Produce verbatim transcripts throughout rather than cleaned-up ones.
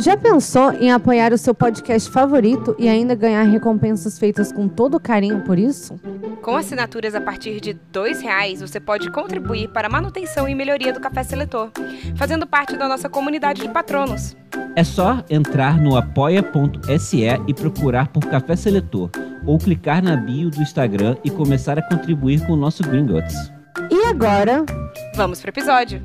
Já pensou em apoiar o seu podcast favorito e ainda ganhar recompensas feitas com todo carinho por isso? Com assinaturas a partir de dois reais, você pode contribuir para a manutenção e melhoria do Café Seletor, fazendo parte da nossa comunidade de patronos. É só entrar no apoia ponto se e procurar por Café Seletor, ou clicar na bio do Instagram e começar a contribuir com o nosso Gringotts. E agora? Vamos pro episódio!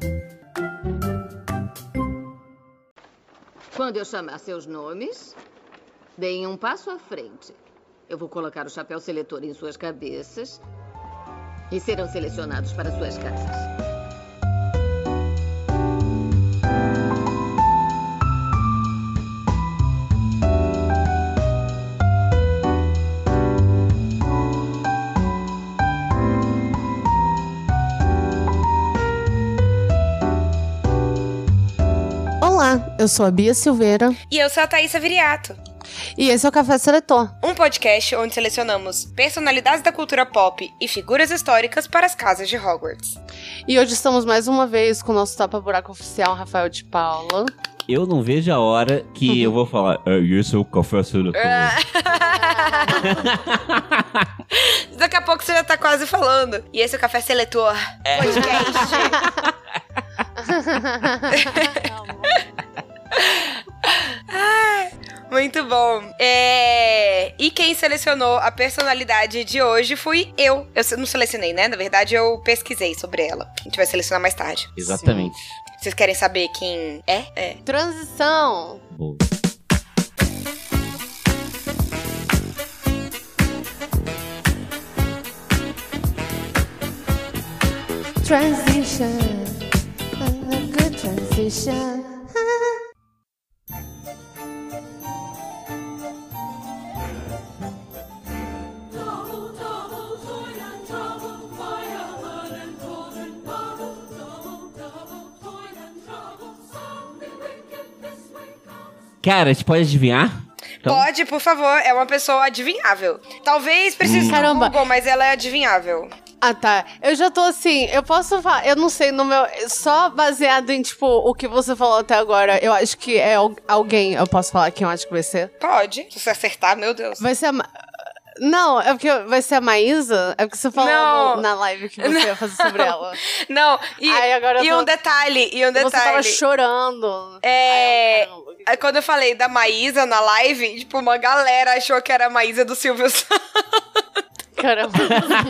Quando eu chamar seus nomes, deem um passo à frente. Eu vou colocar o chapéu seletor em suas cabeças e serão selecionados para suas casas. Olá, eu sou a Bia Silveira. E eu sou a Thaísa Viriato. E esse é o Café Seletor, um podcast onde selecionamos personalidades da cultura pop e figuras históricas para as casas de Hogwarts. E hoje estamos mais uma vez com o nosso tapa-buraco oficial, Rafael de Paula. Eu não vejo a hora que eu vou falar, é, esse é o Café Seletor. Daqui a pouco você já tá quase falando. E esse é o Café Seletor É. podcast. Muito bom. É... E quem selecionou a personalidade de hoje fui eu. Eu não selecionei, né? Na verdade, eu pesquisei sobre ela. A gente vai selecionar mais tarde. Exatamente. Sim. Vocês querem saber quem é? É. Transição. Boa. Transition. A good transition. Cara, a gente pode adivinhar? Então... Pode, por favor. É uma pessoa adivinhável. Talvez precise Hum. do Google, mas ela é adivinhável. Ah, tá. Eu já tô assim, eu posso falar, eu não sei, no meu, só baseado em, tipo, o que você falou até agora, eu acho que é alguém, eu posso falar quem eu acho que vai ser? Pode, se você acertar, meu Deus. Vai ser a... Ma... Não, é porque vai ser a Maísa? É porque você falou Não. no, na live que você Não. ia fazer sobre ela. Não, e, Ai, agora eu e tô... um detalhe, e um detalhe. Você tava chorando. É... Ai, eu, caramba. Aí, quando eu falei da Maísa na live, tipo, uma galera achou que era a Maísa do Silvio Santos. Caramba.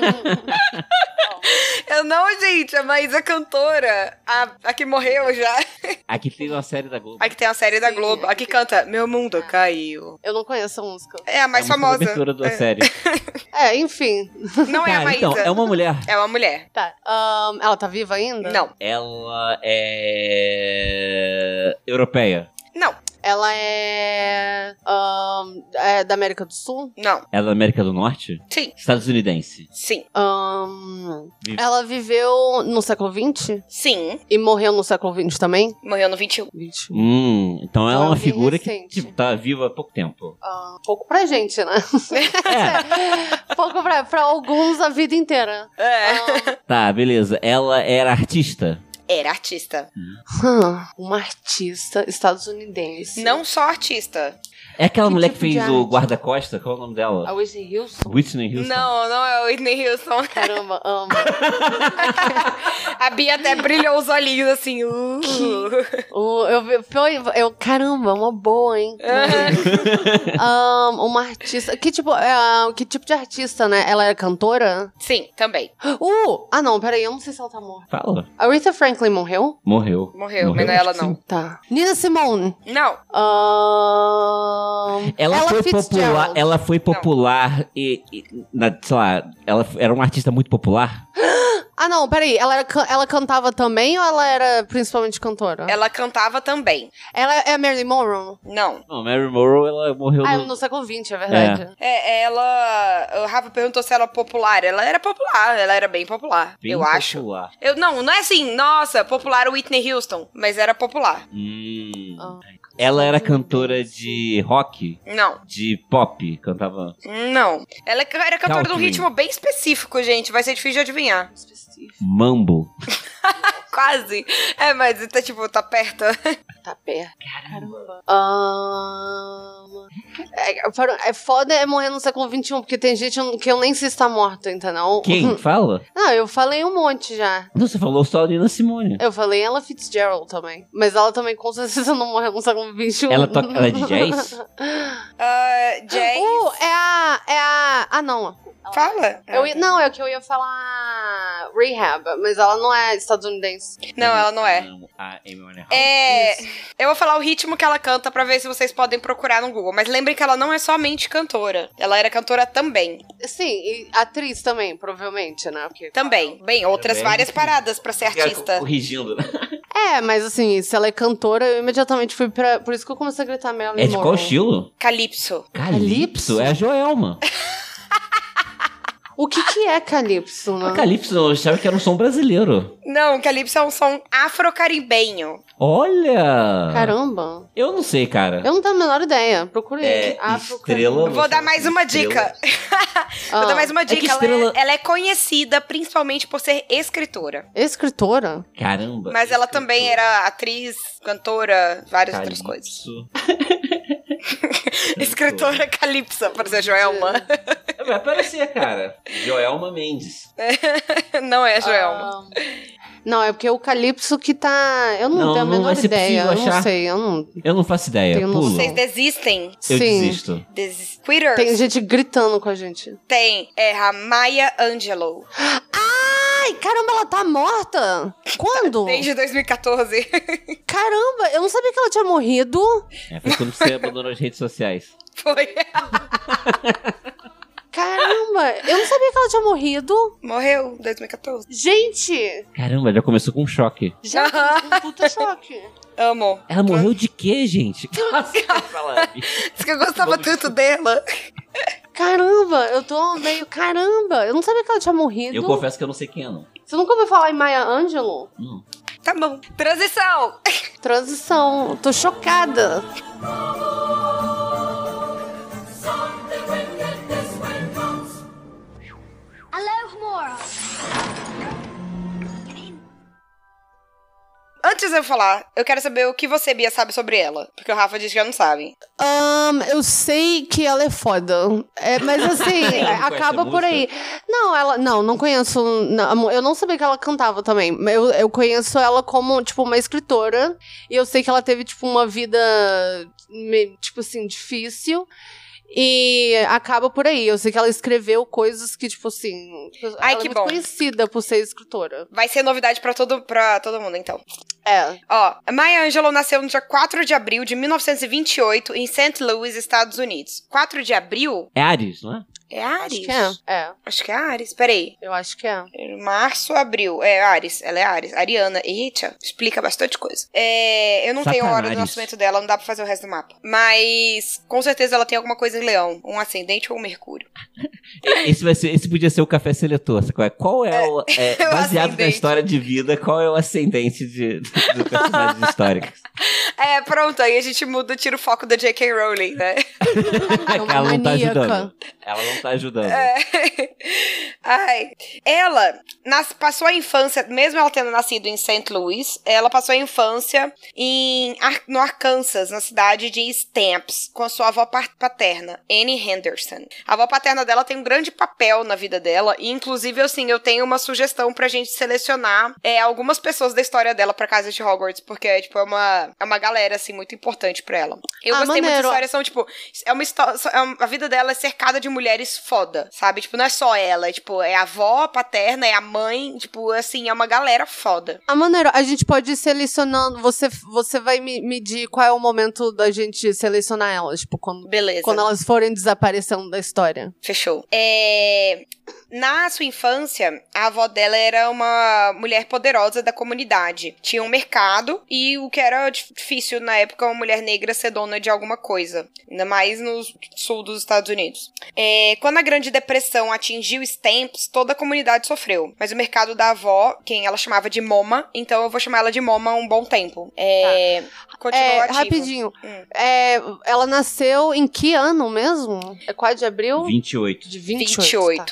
Eu não, gente, a Maísa cantora, a, a que morreu já. Aqui tem uma série da Globo. A que tem a série da Sim, Globo, a que aqui- canta Meu Mundo Caiu. Eu não conheço a música. É a mais é a música famosa. da abertura da É. série. É, enfim. Não é a Cara, Maísa. então, é uma mulher. É uma mulher. Tá. ahn, ela tá viva ainda? Não, Ela é... europeia. não, Ela é, ahn, é da América do Sul? não. Ela é da América do Norte? Sim, Estadunidense. sim, Ahn, Vive- ela viveu no século vinte? sim. E morreu no século vinte também? Morreu no vinte e um. vinte. Hum, então ela é uma Bem figura que recente. tipo, tá viva há pouco tempo. Ah, pouco pra gente, né? É, Pouco pra, pra alguns a vida inteira. É. Ahn, tá, beleza. Ela era artista? Era artista. hum, uma artista estadunidense. Não só artista. É aquela Que mulher tipo que de fez o arte? guarda-costa? Qual é o nome A dela? Whitney Houston? Whitney Houston. Não, não é o Whitney Houston. Caramba, amo. A Bia até brilhou os olhinhos assim. Uh. O- eu, vi- foi, eu, caramba, uma boa, hein? Ahn, uma artista. Que tipo, é, que tipo de artista, né? Ela era cantora? Sim, também. Uh! Ah, não, peraí, eu não sei se ela tá morta. Fala. A Aretha Franklin morreu? Morreu. Morreu, mas não é ela acho que não. sim. Tá. Nina Simone. Não, Ahn, Ela, Ella foi Fitzgerald. popular, ela foi popular e, e na, sei lá, ela f- era uma artista muito popular? Ah, não, peraí. Ela, era, can- ela cantava também ou ela era principalmente cantora? ela cantava também. Ela é a Marilyn Monroe? Não. Não, Mary Monroe, ela morreu Ah, no... no século vinte, é verdade. É, ela... O Rafa perguntou se ela era popular. Ela era popular, ela era bem popular, bem eu acho. popular. Eu, não, não é assim, nossa, popular Whitney Houston, mas era popular. Hum. Ah. Ela era cantora de rock, Não, de pop, cantava... não. Ela era cantora de um Country. ritmo bem específico, gente. Vai ser difícil de adivinhar. Específico. Mambo. Quase. É, mas tá tipo, tá perto. Tá perto. Caramba. Ahn... É, é foda é morrer no século vinte e um, porque tem gente que eu nem sei se tá morta, entendeu? Quem? Fala? Não, eu falei um monte já. Não, você falou só a Nina Simone. Eu falei ela Fitzgerald também. Mas ela também com certeza não morreu no século vinte e um. Ela, toca, ela é de jazz? Uh, jazz. Uh, é a... É a... Ah, não. Fala. Eu ia, não, é que eu ia falar Rehab, mas ela não é estadunidense. Não, ela não é. A Amy Winehouse? É, eu vou falar o ritmo que ela canta pra ver se vocês podem procurar no Google. Mas lembrem que ela não é somente cantora. Ela era cantora também. Sim, e atriz também, provavelmente, né? Porque... Também. Bem, outras Também. várias paradas pra ser artista. Corrigindo, né? É, mas assim, se ela é cantora, eu imediatamente fui pra... Por isso que eu comecei a gritar Marilyn É de qual Monroe. estilo? Calypso. Calypso? É a Joelma. O que que é Calypso, né? A Calypso, eu achava que era um som brasileiro. Não, Calypso é um som afro-caribenho. Olha! Caramba. Eu não sei, cara. Eu não tenho a menor ideia. Procurei. É, estrela... Vou dar mais uma dica. Ah, Vou dar mais uma é que dica. estrela- Ela, é, ela é conhecida principalmente por ser escritora. Escritora? Caramba. Mas ela escritora. também era atriz, cantora, várias outras coisas. Calypso. Escritora Calypso, por ser Joelma. Vai aparecer, cara. Joelma Mendes. Não é a Joelma. Ah, não, é porque o Calypso que tá... Eu não, Não, tenho a não menor vai ser ideia. Eu possível não achar. sei, eu não... Eu não faço ideia. Tenho Pulo. noção. Vocês desistem? Eu Sim. desisto. Des... Quitters? Tem gente gritando com a gente. Tem. É a Maya Angelou. Ai, caramba, ela tá morta? Quando? Desde dois mil e quatorze. Caramba, eu não sabia que ela tinha morrido. É, foi quando você abandonou as redes sociais. Foi. Caramba, eu não sabia que ela tinha morrido. Morreu em dois mil e quatorze. Gente, Caramba, já começou com um choque. já um puta choque. Amo. Ela morreu de quê, gente? Nossa, falar, bicho. Diz que eu gostava Vamos- tanto dela. Caramba, eu tô meio... Caramba, eu não sabia que ela tinha morrido. Eu confesso que eu não sei quem é, não. Você nunca ouviu falar em Maya Angelou? Não. Tá bom. Transição. Transição, tô chocada. Antes de eu falar, eu quero saber o que você, Bia, sabe sobre ela. Porque o Rafa disse que já não sabe. Um, eu sei que ela é foda. É, mas assim, Não conhece acaba a por aí. música? Não, ela. Não, não conheço. Não, eu não sabia que ela cantava também. Eu, eu conheço ela como, tipo, uma escritora. E eu sei que ela teve, tipo, uma vida, me- tipo assim, difícil. E acaba por aí. Eu sei que ela escreveu coisas que, tipo assim. Ai, ela que é muito bom. conhecida por ser escritora. Vai ser novidade pra todo, pra todo mundo, então. É. Ó, a Maya Angelou nasceu no dia quatro de abril de mil novecentos e vinte e oito em Saint Louis, Estados Unidos. quatro de abril? É Ares, não é? É Ares? Acho que é. É. Acho que é Ares. Peraí. Eu acho que é. Março, abril. É Ares. Ela é Ares. Ariana. Eita, explica bastante coisa. É, eu não tenho a hora do Satanás. nascimento dela, não dá pra fazer o resto do mapa. Mas, com certeza, ela tem alguma coisa em Leão. Um ascendente ou um Mercúrio. Esse, vai ser, esse podia ser o café seletor. Sabe qual é? Qual é o. É, o baseado na ascendente. história de vida, qual é o ascendente de, do personagens históricos? É, pronto. Aí a gente muda, tira o foco da J K. Rowling, né? Ela não tá maníaca. ajudando. Ela não tá ajudando. É. Ai. Ela nas, passou a infância, mesmo ela tendo nascido em Saint Louis, ela passou a infância em, Ar- no Arkansas, na cidade de Stamps, com a sua avó pa- paterna, Annie Henderson. A avó paterna dela tem um grande papel na vida dela, e inclusive, assim, eu tenho uma sugestão pra gente selecionar é, algumas pessoas da história dela pra casa de Hogwarts, porque, tipo, é uma, é uma galera, assim, muito importante pra ela. Eu Ah, gostei muito maneiro. da história, são, tipo, é uma história, é uma- a vida dela é cercada de mulheres foda, sabe? Tipo, não é só ela, é, tipo, é a avó paterna, é a mãe, tipo, assim, é uma galera foda. A maneira, a gente pode ir selecionando. Você, você vai me medir qual é o momento da gente selecionar elas, tipo, quando, Beleza. quando elas forem desaparecendo da história. Fechou. É... Na sua infância, a avó dela era uma mulher poderosa da comunidade. Tinha um mercado e o que era difícil na época, uma mulher negra ser dona de alguma coisa. Ainda mais no sul dos Estados Unidos. É... Quando a Grande Depressão atingiu Stamps, toda a comunidade sofreu. Mas o mercado da avó, quem ela chamava de Moma, então eu vou chamar ela de Moma um bom tempo. É... Continuou É, ativo. rapidinho. Hum. É, ela nasceu em que ano mesmo? É quatro de abril? vinte e oito. De vinte e oito. vinte e oito. Tá. É,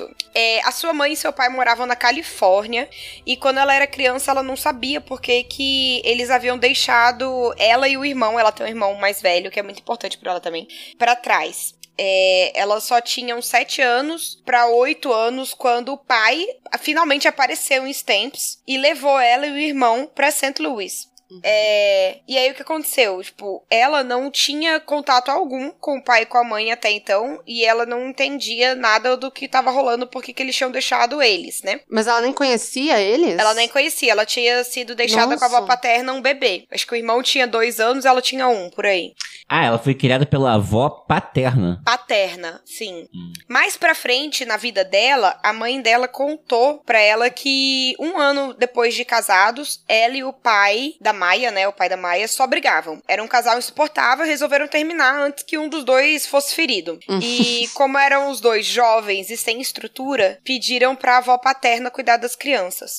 É, a sua mãe e seu pai moravam na Califórnia, e quando ela era criança, ela não sabia porque que eles haviam deixado ela e o irmão, ela tem um irmão mais velho, que é muito importante pra ela também, pra trás. É, ela só tinha uns sete anos pra oito anos quando o pai finalmente apareceu em Stamps e levou ela e o irmão pra Saint Louis. Uhum. É, e aí o que aconteceu? Tipo, ela não tinha contato algum com o pai e com a mãe até então, e ela não entendia nada do que tava rolando, porque que eles tinham deixado eles, né? Mas ela nem conhecia eles? Ela nem conhecia, ela tinha sido deixada Nossa. com a avó paterna um bebê. Acho que o irmão tinha dois anos, ela tinha um, por aí. Ah, ela foi criada pela avó paterna. Paterna, sim. Hum. Mais pra frente, na vida dela, a mãe dela contou pra ela que um ano depois de casados, ela e o pai da Maia, né, o pai da Maia, só brigavam. Era um casal insuportável, resolveram terminar antes que um dos dois fosse ferido. E como eram os dois jovens e sem estrutura, pediram pra avó paterna cuidar das crianças.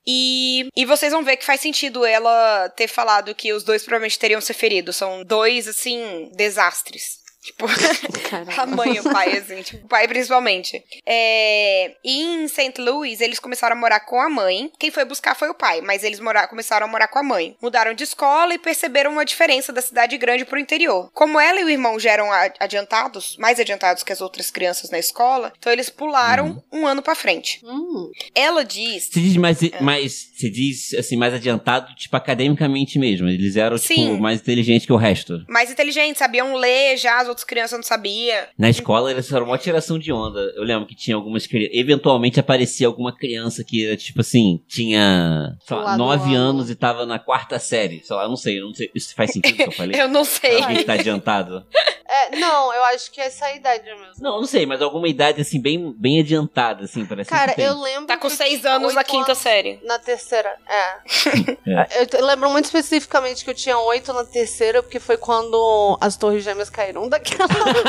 E, e vocês vão ver que faz sentido ela ter falado que os dois provavelmente teriam se ferido. São dois, assim, desastres. Tipo, a mãe e o pai, assim, tipo, o pai principalmente. É, e em Saint Louis, eles começaram a morar com a mãe. Quem foi buscar foi o pai, mas eles mora- começaram a morar com a mãe. Mudaram de escola e perceberam uma diferença da cidade grande pro interior. Como ela e o irmão já eram a- adiantados, mais adiantados que as outras crianças na escola, então eles pularam uhum. um ano pra frente. Hum. Ela diz... Você diz mais, é. mais, você diz, assim, mais adiantado, tipo, academicamente mesmo. Eles eram, Sim. tipo, mais inteligentes que o resto. Mais inteligentes, sabiam ler já, as outras crianças não sabiam. Na escola, eles eram uma tiração de onda. Eu lembro que tinha algumas crianças... Eventualmente aparecia alguma criança que era, tipo assim, tinha, sei lá, nove anos e tava na quarta série. Sei lá, eu não sei, eu não sei. Isso faz sentido que eu falei? Eu não sei. Alguém que tá adiantado. É, não, eu acho que é essa a idade mesmo. Não, não sei, mas alguma idade, assim, bem, bem adiantada, assim, parece Cara, que tem. eu lembro... Tá com que seis anos na quinta anos série. Na terceira, é. é. Eu lembro muito especificamente que eu tinha oito na terceira, porque foi quando as torres gêmeas caíram daquela...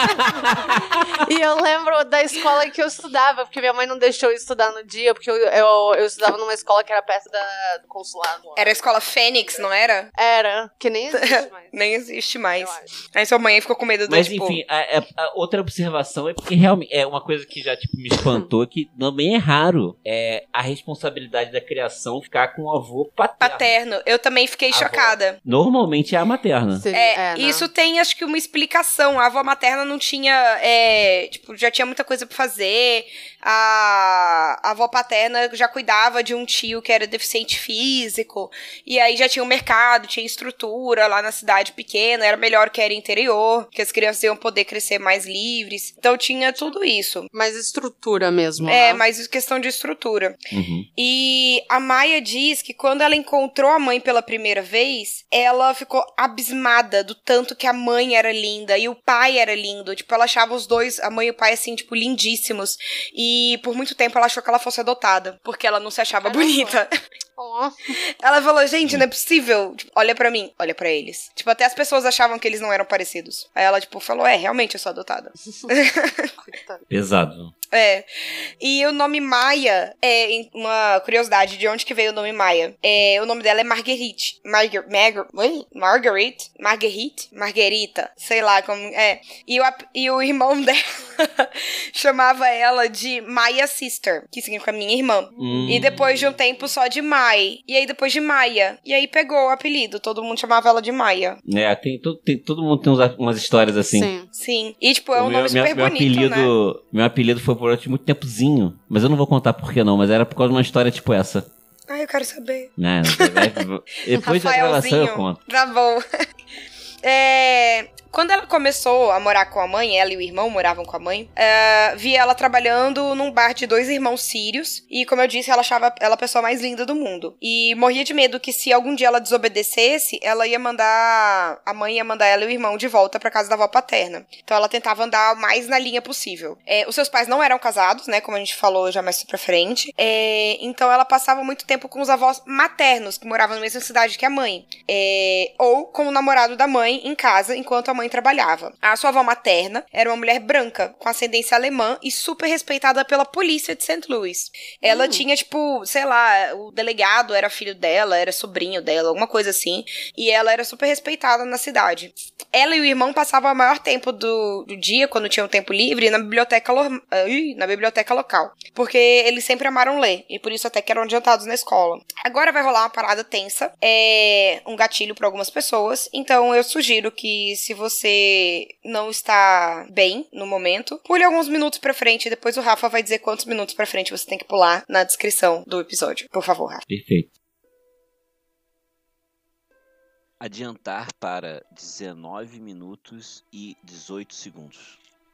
E eu lembro da escola que eu estudava, porque minha mãe não deixou eu estudar no dia, porque eu, eu, eu estudava numa escola que era perto da, do consulado. Era a escola Fênix, não era? Era, que nem existe mais. Nem existe mais. Aí sua mãe ficou com medo do, Mas tipo... enfim, a, a, a outra observação é porque realmente é uma coisa que já tipo, me espantou, que também é raro é a responsabilidade da criação ficar com o avô paterno. Paterno. Eu também fiquei avó. chocada. Normalmente é a materna. Sim, é, é isso tem, acho que, uma explicação. A avó materna não tinha, é, tipo, já tinha muita coisa pra fazer. A, a avó paterna já cuidava de um tio que era deficiente físico. E aí já tinha um mercado, tinha estrutura lá na cidade pequena. Era melhor que era interior, que as crianças iam poder crescer mais livres. Então tinha tudo isso. Mais estrutura mesmo, É, né? mais questão de estrutura. Uhum. E a Maia diz que quando ela encontrou a mãe pela primeira vez, ela ficou abismada do tanto que a mãe era linda e o pai era lindo. Tipo, ela achava os dois, a mãe e o pai, assim, tipo, lindíssimos. E por muito tempo ela achou que ela fosse adotada, porque ela não se achava Caramba. bonita. Oh. Ela falou, gente, não é possível. Tipo, olha pra mim, olha pra eles. Tipo, até as pessoas achavam que eles não eram parecidos. Aí ela, tipo, falou, é, realmente eu sou adotada. Pesado. É. E o nome Maia é uma curiosidade de onde que veio o nome Maia. É, o nome dela é Marguerite. Margar Margar Marguerite? Marguerite? Marguerita. Sei lá como é. E o, e o irmão dela chamava ela de Maia Sister, que significa minha irmã. Hum. E depois de um tempo só de Mai. E aí depois de Maia. E aí pegou o apelido. Todo mundo chamava ela de Maia. É, tem, tem, todo mundo tem uns, umas histórias assim. Sim. Sim. E tipo, é um o nome meu, super meu bonito, apelido, né? Meu apelido foi por muito tempozinho. Mas eu não vou contar por que não. Mas era por causa de uma história tipo essa. Ai, eu quero saber. Não, depois da gravação eu conto. Tá bom. É... Quando ela começou a morar com a mãe, ela e o irmão moravam com a mãe, uh, via ela trabalhando num bar de dois irmãos sírios, e como eu disse, ela achava ela a pessoa mais linda do mundo. E morria de medo que se algum dia ela desobedecesse, ela ia mandar, a mãe ia mandar ela e o irmão de volta pra casa da avó paterna. Então ela tentava andar o mais na linha possível. É, os seus pais não eram casados, né, como a gente falou já mais pra frente, é, então ela passava muito tempo com os avós maternos, que moravam na mesma cidade que a mãe, é, ou com o namorado da mãe em casa, enquanto a mãe trabalhava. A sua avó materna era uma mulher branca, com ascendência alemã e super respeitada pela polícia de Saint Louis. Ela hum. tinha, tipo, sei lá, o delegado era filho dela, era sobrinho dela, alguma coisa assim. E ela era super respeitada na cidade. Ela e o irmão passavam o maior tempo do, do dia, quando tinham tempo livre, na biblioteca, lo, uh, na biblioteca local. Porque eles sempre amaram ler, e por isso até que eram adiantados na escola. Agora vai rolar uma parada tensa, é um gatilho para algumas pessoas, então eu sugiro que se você não está bem no momento, pule alguns minutos pra frente, e depois o Rafa vai dizer quantos minutos pra frente você tem que pular na descrição do episódio. Por favor, Rafa. Perfeito. Adiantar para dezenove minutos e dezoito segundos.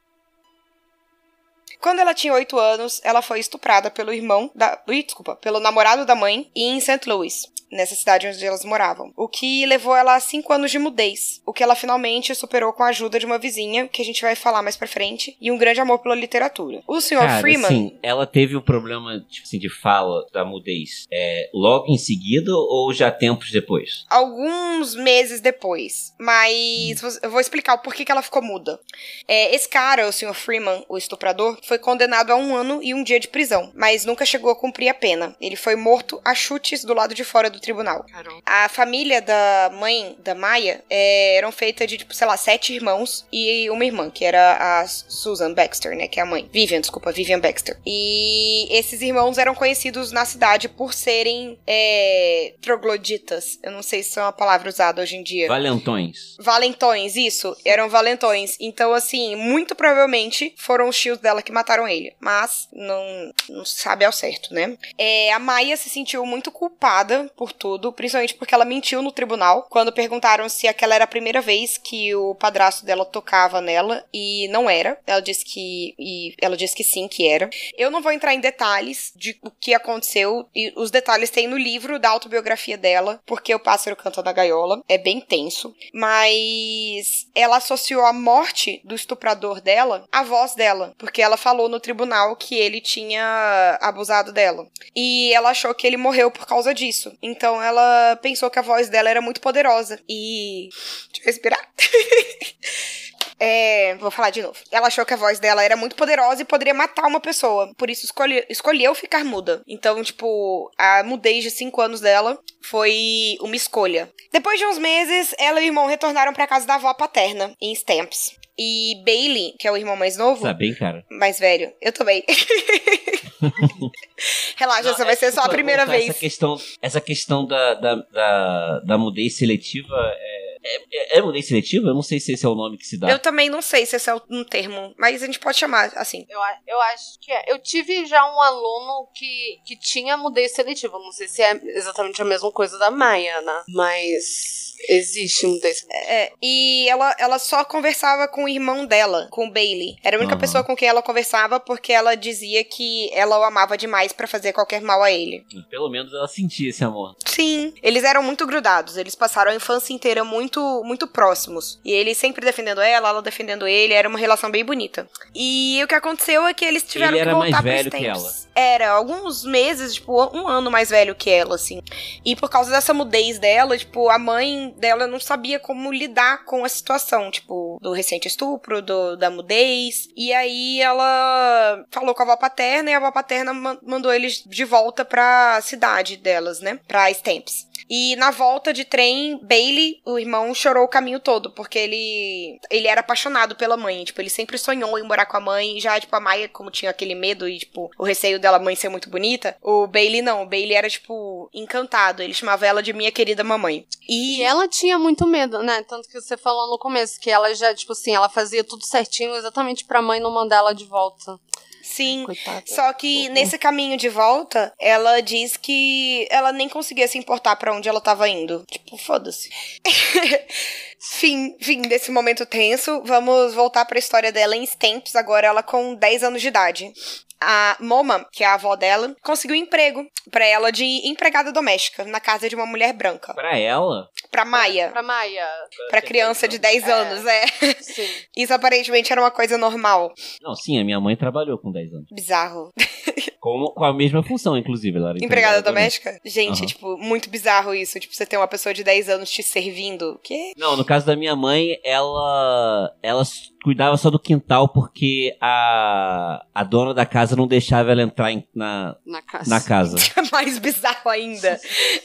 Quando ela tinha oito anos, ela foi estuprada pelo irmão da... Ih, desculpa, pelo namorado da mãe em Saint Louis, nessa cidade onde elas moravam. O que levou ela a cinco anos de mudez, o que ela finalmente superou com a ajuda de uma vizinha, que a gente vai falar mais pra frente, e um grande amor pela literatura. O senhor Cara, Freeman... Sim, ela teve o um problema tipo assim, de fala da mudez é, logo em seguida ou já tempos depois? Alguns meses depois, mas hum. eu vou explicar o porquê que ela ficou muda. É, esse cara, o senhor Freeman, o estuprador, foi condenado a um ano e um dia de prisão, mas nunca chegou a cumprir a pena. Ele foi morto a chutes do lado de fora do tribunal. Caramba. A família da mãe da Maya é, eram feita de, tipo, sei lá, sete irmãos e uma irmã, que era a Susan Baxter, né, que é a mãe. Vivian, desculpa, Vivian Baxter. E esses irmãos eram conhecidos na cidade por serem é, trogloditas. Eu não sei se é uma palavra usada hoje em dia. Valentões. Valentões, isso. Eram valentões. Então, assim, muito provavelmente foram os tios dela que mataram ele. Mas não, não se sabe ao certo, né? É, a Maya se sentiu muito culpada por tudo, principalmente porque ela mentiu no tribunal quando perguntaram se aquela era a primeira vez que o padrasto dela tocava nela, e não era. Ela disse que e ela disse que sim, que era. Eu não vou entrar em detalhes de o que aconteceu, e os detalhes tem no livro da autobiografia dela, porque o pássaro canta na gaiola. É bem tenso, mas ela associou a morte do estuprador dela à voz dela, porque ela falou no tribunal que ele tinha abusado dela. E ela achou que ele morreu por causa disso. Então ela pensou que a voz dela era muito poderosa. E... deixa eu respirar. É, vou falar de novo. Ela achou que a voz dela era muito poderosa e poderia matar uma pessoa. Por isso escolhe, escolheu ficar muda. Então, tipo, a mudez de cinco anos dela foi uma escolha. Depois de uns meses, ela e o irmão retornaram pra casa da avó paterna, em Stamps. E Bailey, que é o irmão mais novo... Tá bem, cara? Mais velho. Eu também. Relaxa, não, essa vai ser só a primeira vez. Essa questão, essa questão da, da, da, da mudez seletiva... É... É, é mudez seletiva? Eu não sei se esse é o nome que se dá. Eu também não sei se esse é um termo, mas a gente pode chamar assim. Eu, eu acho que é. Eu tive já um aluno que, que tinha mudez seletiva. Não sei se é exatamente a mesma coisa da Maya, né? Mas existe mudez seletiva. É, e ela, ela só conversava com o irmão dela, com o Bailey. Era a única uhum. pessoa com quem ela conversava, porque ela dizia que ela o amava demais pra fazer qualquer mal a ele. Pelo menos ela sentia esse amor. Sim, eles eram muito grudados. Eles passaram a infância inteira muito muito próximos. E ele sempre defendendo ela, ela defendendo ele. Era uma relação bem bonita. E o que aconteceu é que eles tiveram ele que voltar era mais velho pros que tempos. ela. Era, alguns meses, tipo, um ano mais velho que ela, assim. E por causa dessa mudez dela, tipo, a mãe dela não sabia como lidar com a situação, tipo, do recente estupro, do, da mudez. E aí ela falou com a avó paterna, e a avó paterna mandou eles de volta pra cidade delas, né? Pra Stamps. E na volta de trem, Bailey, o irmão, chorou o caminho todo, porque ele ele era apaixonado pela mãe, tipo, ele sempre sonhou em morar com a mãe, já, tipo, a Maya, como tinha aquele medo e, tipo, o receio dela mãe ser muito bonita, o Bailey não, o Bailey era, tipo, encantado, ele chamava ela de minha querida mamãe. E, e ela tinha muito medo, né, tanto que você falou no começo, que ela já, tipo assim, ela fazia tudo certinho exatamente pra mãe não mandar ela de volta. Sim, coitada. Só que nesse caminho de volta, ela diz que ela nem conseguia se importar pra onde ela tava indo. Tipo, foda-se. Fim, fim desse momento tenso, vamos voltar pra história dela em Stamps, agora ela com dez anos de idade. a Moma, que é a avó dela, conseguiu um emprego pra ela de empregada doméstica na casa de uma mulher branca. Pra ela? Pra Maia. Pra Maia. Pra criança de dez anos, é. Sim. Isso aparentemente era uma coisa normal. Não, sim, a minha mãe trabalhou com dez anos. Bizarro. Com, com a mesma função, inclusive. Ela era Empregada doméstica? doméstica. Gente, Uhum. tipo, muito bizarro isso. Tipo, você tem uma pessoa de dez anos te servindo. Que? Não, no caso da minha mãe, ela ela cuidava só do quintal porque a, a dona da casa não deixava ela entrar em- na, Na casa. na casa. Mais bizarro ainda.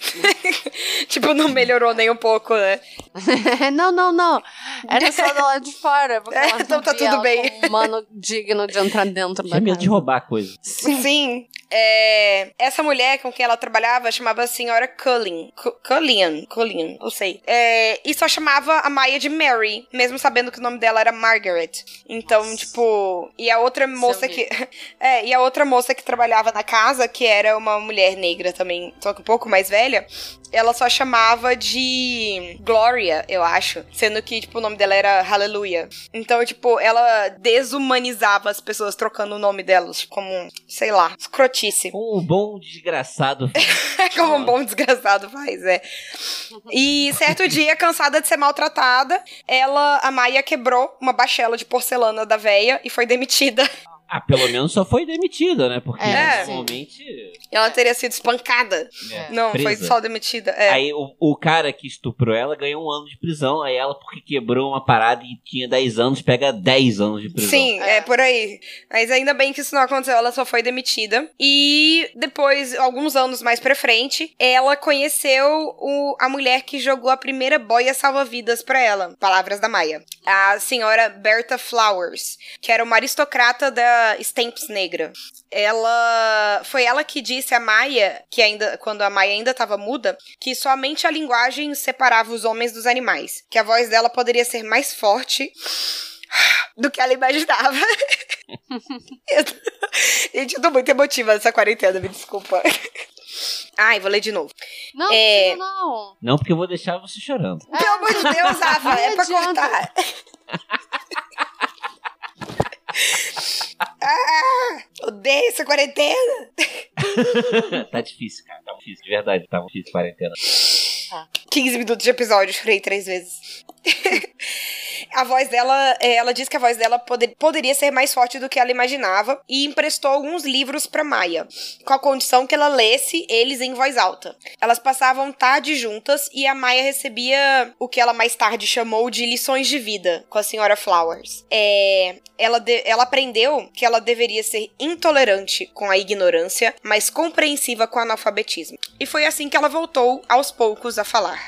Tipo, não melhorou nem um pouco, né? não, não, não. Era só do lado de fora. Porque É, ela então tá não via tudo ela bem. como um humano digno de entrar dentro da Tinha medo casa. de roubar coisa. Sim. É, essa mulher com quem ela trabalhava chamava a senhora Cullen. Cu- Cullen, Cullen, não sei. É, e só chamava a Maia de Mary, mesmo sabendo que o nome dela era Margaret. Então, Nossa. tipo... E a outra moça amigo. que... É, e a outra moça que trabalhava na casa, que era uma mulher negra também, só que um pouco mais velha, ela só chamava de Gloria, eu acho. Sendo que, tipo, o nome dela era Hallelujah. Então, tipo, ela desumanizava as pessoas trocando o nome delas como, sei lá, escrotice. Com um bom desgraçado. Como um bom desgraçado faz, é. E certo dia, cansada de ser maltratada, ela, a Maia, quebrou uma baixela de porcelana da véia e foi demitida. Ah, pelo menos só foi demitida, né? Porque É, normalmente... Ela teria sido espancada. É, Não, foi presa. só demitida. É. Aí o, o cara que estuprou ela ganhou um ano de prisão. Aí ela, porque quebrou uma parada e tinha dez anos, pega dez anos de prisão. Sim, é. É. por aí. Mas ainda bem que isso não aconteceu, ela só foi demitida. E depois, alguns anos mais pra frente, ela conheceu o, a mulher que jogou a primeira boia salva-vidas pra ela. Palavras da Maia. A senhora Bertha Flowers, que era uma aristocrata da Stamps Negra. Ela... Foi ela que disse a Maia, que ainda, quando a Maia ainda estava muda, que somente a linguagem separava os homens dos animais. Que a voz dela poderia ser mais forte do que ela imaginava. eu tô... Gente, eu tô muito emotiva nessa quarentena, me desculpa. Ai, vou ler de novo. Não, É. não, não. Não, porque eu vou deixar você chorando. Pelo amor de Deus, Rafa, é pra adianta. cortar. Ah, odeio essa quarentena. Tá difícil, cara. Tá difícil, de verdade. Tá difícil quarentena. quinze minutos de episódio, chorei três vezes. A voz dela, é, ela disse que a voz dela poder, poderia ser mais forte do que ela imaginava e emprestou alguns livros pra Maia, com a condição que ela lesse eles em voz alta. Elas passavam tarde juntas e a Maia recebia o que ela mais tarde chamou de lições de vida com a senhora Flowers. É, ela, de, ela aprendeu que ela deveria ser intolerante com a ignorância, mas compreensiva com o analfabetismo. E foi assim que ela voltou aos poucos a falar.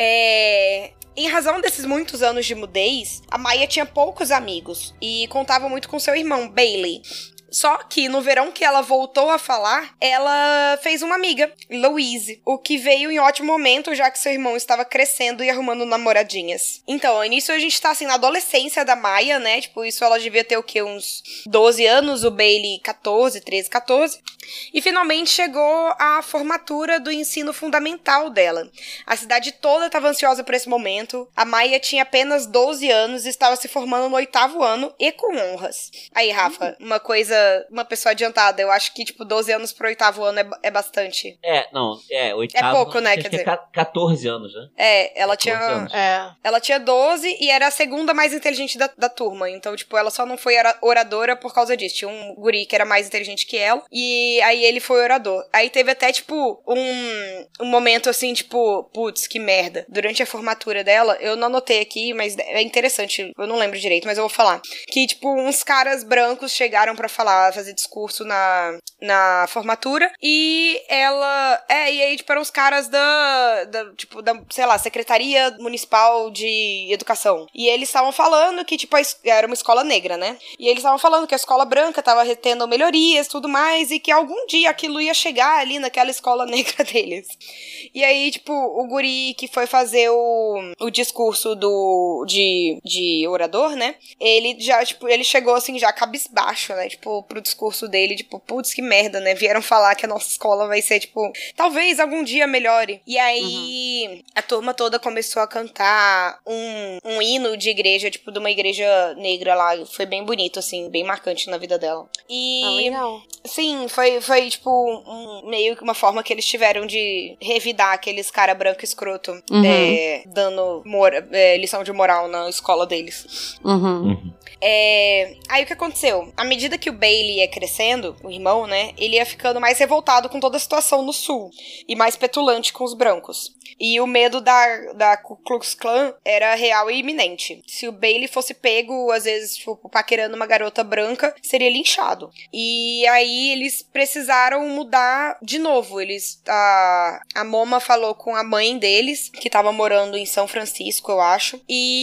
É... Em razão desses muitos anos de mudez, a Maia tinha poucos amigos e contava muito com seu irmão, Bailey. Só que no verão que ela voltou a falar, ela fez uma amiga, Louise, o que veio em ótimo momento, já que seu irmão estava crescendo e arrumando namoradinhas. Então, ao início a gente tá assim na adolescência da Maia, né? Tipo, isso ela devia ter o quê? Uns doze anos, o Bailey catorze, treze, catorze. E finalmente chegou a formatura do ensino fundamental dela. A cidade toda estava ansiosa por esse momento. A Maia tinha apenas doze anos e estava se formando no oitavo ano e com honras. Aí, Rafa, uma coisa, uma pessoa adiantada. Eu acho que, tipo, doze anos pro oitavo ano é, é bastante. É, não, é, oitavo... É pouco, né, acho quer que dizer. É catorze anos, né? É, ela tinha... catorze anos. É. Ela tinha doze e era a segunda mais inteligente da, da turma. Então, tipo, ela só não foi ora- oradora por causa disso. Tinha um guri que era mais inteligente que ela. E aí ele foi orador. Aí teve até, tipo, um, um momento assim, tipo, putz, que merda. Durante a formatura dela, eu não anotei aqui, mas é interessante. Eu não lembro direito, mas eu vou falar. Que, tipo, uns caras brancos chegaram pra falar, fazer discurso na, na formatura. E ela... É, e aí, tipo, eram os caras da, da tipo, da, sei lá, Secretaria Municipal de Educação. E eles estavam falando que, tipo, a es- era uma escola negra, né? E eles estavam falando que a escola branca tava retendo melhorias e tudo mais, e que algum dia aquilo ia chegar ali naquela escola negra deles. E aí, tipo, o guri que foi fazer o, o discurso do, de, de orador, né? Ele já, tipo, ele chegou assim, já cabisbaixo, né? Tipo, pro discurso dele, tipo, putz, que merda, né? Vieram falar que a nossa escola vai ser, tipo, talvez algum dia melhore. E aí, aí a turma toda começou a cantar um, um hino de igreja, tipo, de uma igreja negra lá. Foi bem bonito, assim, bem marcante na vida dela. E... Ah, legal. Sim, foi, foi tipo, um, meio que uma forma que eles tiveram de revidar aqueles cara branco escroto, Uhum. é, dando mora, é, lição de moral na escola deles. Uhum. Uhum. É... Aí o que aconteceu? À medida que o Bailey ia crescendo, o irmão, né, ele ia ficando mais revoltado com toda a situação no sul e mais petulante com os brancos. E o medo da, da Ku Klux Klan era real e iminente. Se o Bailey fosse pego, às vezes, tipo, paquerando uma garota branca, seria linchado. E aí eles precisaram mudar de novo. Eles, a, a Moma falou com a mãe deles, que tava morando em São Francisco, eu acho,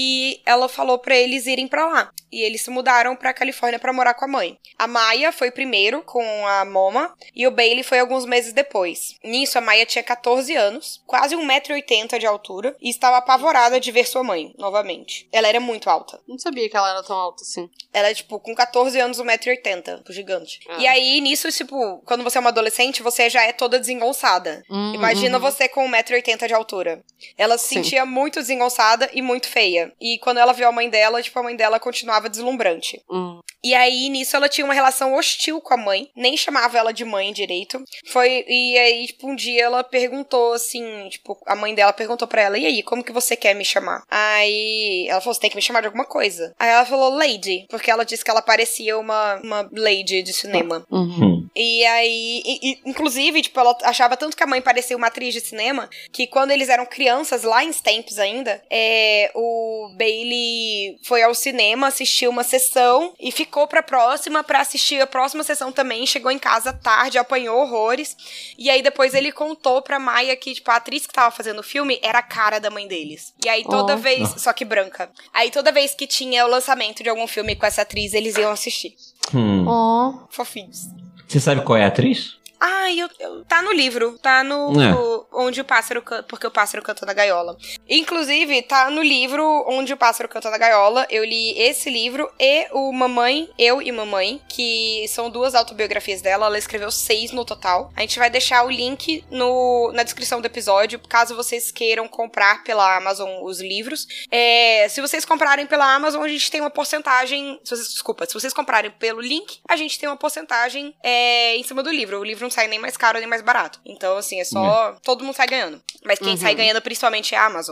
e ela falou pra eles irem pra lá. E eles se mudaram pra Califórnia pra morar com a mãe. A Maya foi primeiro com a Moma e o Bailey foi alguns meses depois. Nisso, a Maya tinha catorze anos, quase um metro e oitenta de altura, e estava apavorada de ver sua mãe, novamente. Ela era muito alta. Não sabia que ela era tão alta assim. Ela é, tipo, com catorze anos, um metro e oitenta, gigante. Ah. E aí, nisso, tipo, quando você é uma adolescente, você já é toda desengonçada. Hum, Imagina uhum. você com um metro e oitenta de altura. Ela se Sim. sentia muito desengonçada e muito feia. E quando ela viu a mãe dela, tipo, a mãe dela continuava deslumbrante. Hum. E aí, nisso, ela tinha uma relação hostil com a mãe. Nem chamava ela de mãe direito. Foi, e aí, tipo, um dia ela perguntou, assim, tipo, a mãe dela perguntou pra ela, e aí, como que você quer me chamar? Aí, ela falou, você tem que me chamar de alguma coisa. Aí ela falou, Lady, porque ela disse que ela parecia uma, uma lady de cinema. Uhum. E aí, e, e, inclusive, tipo, ela achava tanto que a mãe parecia uma atriz de cinema, que quando eles eram crianças, lá em Stamps ainda, é, o Bailey foi ao cinema, assistiu uma sessão e ficou pra próxima pra assistir a próxima sessão também, chegou em casa tarde, apanhou horrores, e aí depois ele contou pra Maya que, tipo, a atriz que tava fazendo o filme era a cara da mãe deles. E aí toda Oh. vez, só que branca, aí toda vez que tinha o lançamento de algum filme com essa atriz, eles iam assistir. Hum. Ó. Fofinhos. Você sabe qual é a atriz? Ai, eu, eu- tá no livro, tá no, É. no- onde o pássaro canta, porque o pássaro canta na gaiola. Inclusive, tá no livro onde o pássaro canta na gaiola. Eu li esse livro e o Mamãe, Eu e Mamãe, que são duas autobiografias dela. Ela escreveu seis no total. A gente vai deixar o link no, na descrição do episódio, caso vocês queiram comprar pela Amazon os livros. É, se vocês comprarem pela Amazon, a gente tem uma porcentagem. Se vocês, desculpa, se vocês comprarem pelo link, a gente tem uma porcentagem é, em cima do livro. O livro não sai nem mais caro nem mais barato. Então, assim, é só. Todo mundo sai ganhando. Mas quem Uhum. sai ganhando principalmente é a Amazon.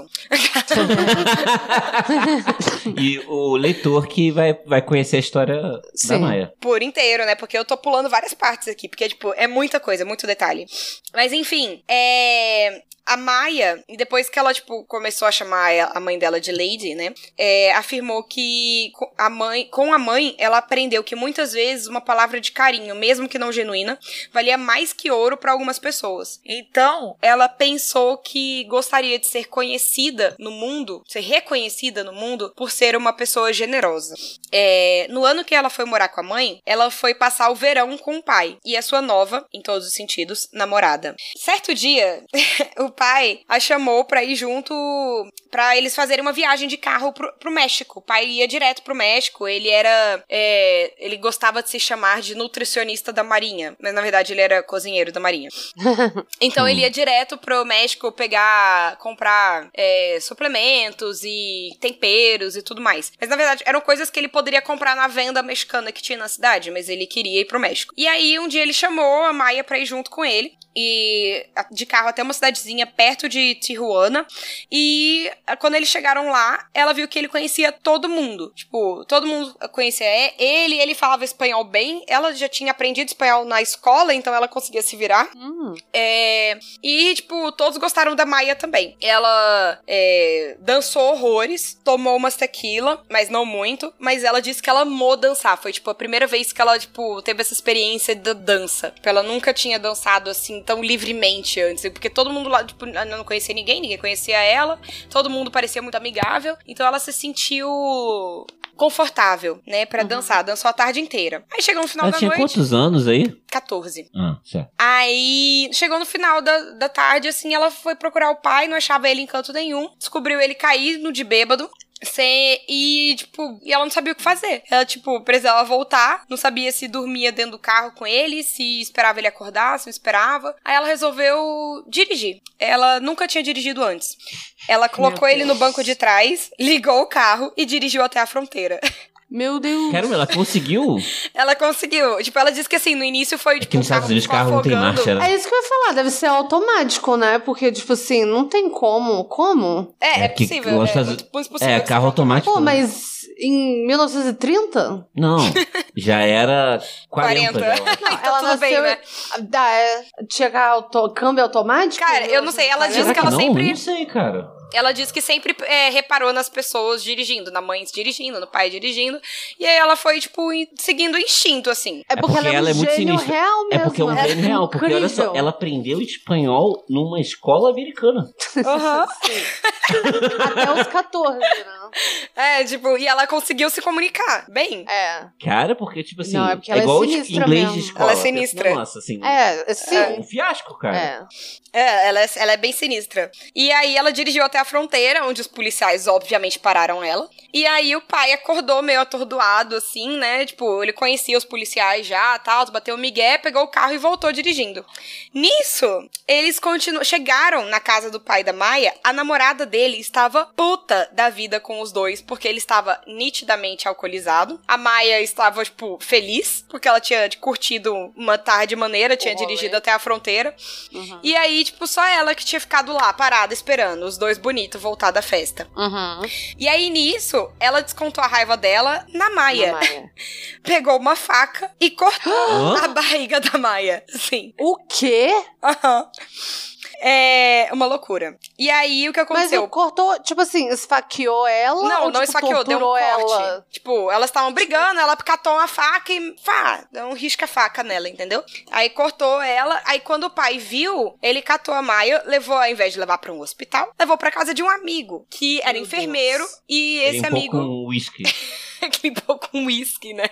E o leitor que vai, vai conhecer a história da Sim. Maya. Por inteiro, né? Porque eu tô pulando várias partes aqui. Porque, tipo, é muita coisa, muito detalhe. Mas, enfim, é. A Maya, e depois que ela, tipo, começou a chamar a mãe dela de Lady, né, é, afirmou que com a mãe, com a mãe, ela aprendeu que muitas vezes uma palavra de carinho, mesmo que não genuína, valia mais que ouro pra algumas pessoas. Então, ela pensou que gostaria de ser conhecida no mundo, ser reconhecida no mundo, por ser uma pessoa generosa. É, no ano que ela foi morar com a mãe, ela foi passar o verão com o pai, e a sua nova, em todos os sentidos, namorada. Certo dia, o pai a chamou pra ir junto, pra eles fazerem uma viagem de carro pro, pro México. O pai ia direto pro México, ele era, é, ele gostava de se chamar de nutricionista da Marinha, mas na verdade ele era cozinheiro da Marinha. Então ele ia direto pro México pegar, comprar é, suplementos e temperos e tudo mais. Mas na verdade eram coisas que ele poderia comprar na venda mexicana que tinha na cidade, mas ele queria ir pro México. E aí um dia ele chamou a Maya pra ir junto com ele, e de carro até uma cidadezinha perto de Tijuana, e quando eles chegaram lá, ela viu que ele conhecia todo mundo, tipo, todo mundo conhecia ele, ele falava espanhol bem, ela já tinha aprendido espanhol na escola, então ela conseguia se virar, Hum. é, e, tipo, todos gostaram da Maya também. Ela é, dançou horrores, tomou umas tequila, mas não muito, mas ela disse que ela amou dançar, foi, tipo, a primeira vez que ela, tipo, teve essa experiência da dança, ela nunca tinha dançado, assim, tão livremente antes, porque todo mundo lá, tipo, não conhecia ninguém, ninguém conhecia ela, todo mundo parecia muito amigável, então ela se sentiu confortável, né, pra Uhum. dançar, dançou a tarde inteira. Aí chegou no final Ela da tinha noite... quantos anos aí? catorze. Ah, certo. Aí, chegou no final da, da tarde, assim, ela foi procurar o pai, não achava ele em canto nenhum, descobriu ele caído de bêbado, Sem, e, tipo, e ela não sabia o que fazer. Ela, tipo, precisava voltar, não sabia se dormia dentro do carro com ele, se esperava ele acordar, se não esperava. Aí ela resolveu dirigir. Ela nunca tinha dirigido antes. Ela colocou ele no banco de trás, ligou o carro e dirigiu até a fronteira. Meu Deus. Caramba, ela conseguiu? Ela conseguiu. Tipo, ela disse que assim, no início foi, tipo, Aqui nos Estados Unidos o carro não tem marcha, né? É isso que eu ia falar, deve ser automático, né? Porque, tipo assim, não tem como. Como? É, é, É que possível. os É, Estados- muito possível É, que carro seja automático. Pô, né? mas em mil novecentos e trinta? Não, já era quarenta. quarenta. já, eu acho. Então ela tudo nasceu. bem, né? Da, é, tinha carro auto, câmbio automático? Cara, eu não sei, ela Será disse que ela não? sempre- Eu não sei, cara. Ela disse que sempre é, reparou nas pessoas dirigindo, na mãe dirigindo, no pai dirigindo. E aí ela foi, tipo, in- seguindo o instinto, assim. É porque, porque ela é um ela é muito gênio sinistra. real É mesmo. porque é um ela gênio real. Porque olha só, incrível. ela aprendeu espanhol numa escola americana. Aham. Até os catorze, né? É, tipo, e ela conseguiu se comunicar bem. É. Cara, porque, tipo assim, Não, é porque ela é igual o sinistra inglês mesmo. de escola. Ela é sinistra. Nossa, assim, É, sim. é um fiasco, cara. É. É, ela é, ela é bem sinistra. E aí ela dirigiu até a fronteira, onde os policiais, obviamente, pararam ela. E aí o pai acordou meio atordoado, assim, né? Tipo, ele conhecia os policiais já, tal, bateu o migué, pegou o carro e voltou dirigindo. Nisso, eles continuam, chegaram na casa do pai da Maia, a namorada dele estava puta da vida com os dois, porque ele estava nitidamente alcoolizado. A Maia estava, tipo, feliz, porque ela tinha curtido uma tarde maneira, tinha O rolê. dirigido até a fronteira. Uhum. E aí, tipo, só ela que tinha ficado lá, parada, esperando os dois bonitos voltar da festa. Uhum. E aí, nisso, ela descontou a raiva dela na Maia. Na Maia. Pegou uma faca e cortou Hã? a barriga da Maia. Sim. O quê? Aham. É uma loucura. E aí, o que Mas aconteceu? cortou, tipo assim, esfaqueou ela? Não, ou, não tipo, esfaqueou, deu um torturou corte. ela? Tipo, elas estavam brigando, ela catou uma faca e, pá, deu um risca-faca nela, entendeu? Aí cortou ela, aí quando o pai viu, ele catou a Maia, levou, ao invés de levar pra um hospital, levou pra casa de um amigo, que era Meu enfermeiro, Deus. e Ele esse limpou amigo... com whisky. limpou com uísque, né?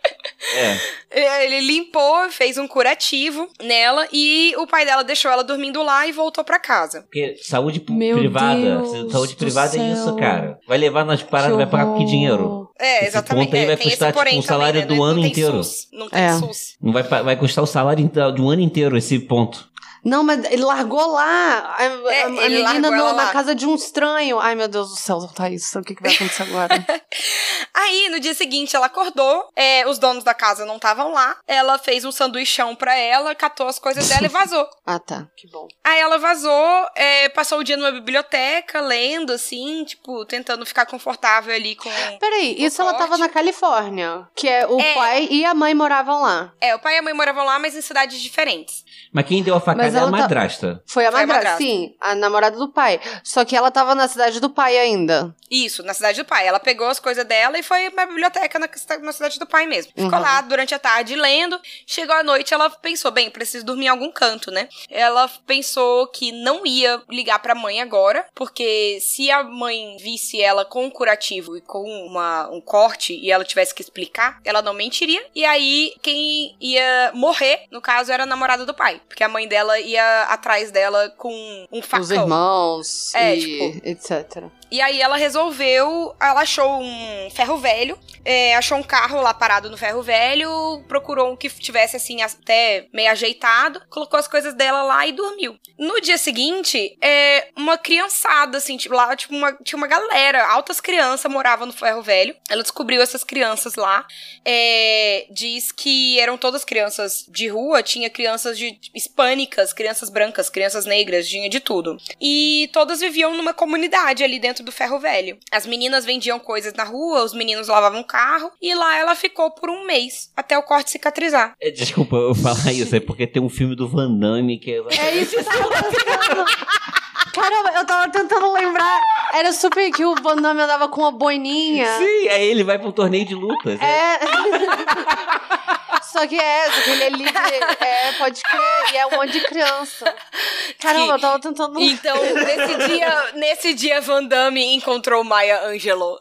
É. Ele limpou, fez um curativo nela, e o pai dela deixou ela dormindo lá e voltou pra casa. Porque saúde pu- Meu privada, Deus saúde do privada é isso, céu. cara. Vai levar nas paradas, Que vai pagar com que horror. dinheiro? É, Esse exatamente. ponto aí É, vai tem esse custar, tipo, porém um salário também, né? do Não ano tem inteiro. SUS, não tem É. SUS. Não vai, pa- vai custar o salário inte- de um ano inteiro esse ponto. Não, mas ele largou lá. A, a- É, a ele menina largou no- ela na lá. casa de um estranho. Ai, meu Deus do céu, Thaís, o que, que vai acontecer agora? Aí, no dia seguinte, ela acordou, é, os donos da casa não estavam lá, ela fez um sanduichão pra ela, catou as coisas dela e vazou. Ah, tá. Que bom. Aí ela vazou, é, passou o dia numa biblioteca, lendo, assim, tipo, tentando ficar confortável ali com... Peraí, O isso ela tava corte. na Califórnia. Que é o É. pai e a mãe moravam lá. É, o pai e a mãe moravam lá, mas em cidades diferentes. Mas quem deu a facada Mas é a ela tá- madrasta. Foi a Foi a madrasta, madrasta. sim. A namorada do pai. Só que ela tava na cidade do pai ainda. Isso, na cidade do pai. Ela pegou as coisas dela e foi pra biblioteca na, na cidade do pai mesmo. Ficou Uhum. lá durante a tarde lendo. Chegou a noite, ela pensou, bem, preciso dormir em algum canto, né? Ela pensou que não ia ligar pra mãe agora, porque se a mãe visse ela com um curativo e com uma, um corte e ela tivesse que explicar, ela não mentiria. E aí, quem ia morrer, no caso, era a namorada do pai. Porque a mãe dela ia atrás dela com um facão. Os irmãos É, e tipo- etcétera. E aí ela resolveu, ela achou um ferro velho, é, achou um carro lá parado no ferro velho, procurou um que tivesse assim até meio ajeitado, colocou as coisas dela lá e dormiu. No dia seguinte, é, uma criançada, assim, tipo, lá tipo, uma, tinha uma galera, altas crianças moravam no ferro velho. Ela descobriu essas crianças lá, é, diz que eram todas crianças de rua, tinha crianças de hispânicas, crianças brancas, crianças negras, tinha de tudo. E todas viviam numa comunidade ali dentro do ferro velho. As meninas vendiam coisas na rua, os meninos lavavam carro, e lá ela ficou por um mês, até o corte cicatrizar. É, desculpa eu falar isso, é porque tem um filme do Van Damme que é... É isso que eu tava pensando. Caramba, eu tava tentando lembrar. Era super que o Van Damme andava com uma boininha. Sim, aí ele vai pra um torneio de lutas. É. Só que é, só que ele é livre. É, pode crer. E é um monte de criança. Caramba, eu tava tentando. Então, nesse dia, nesse dia, Van Damme encontrou Maya Angelou.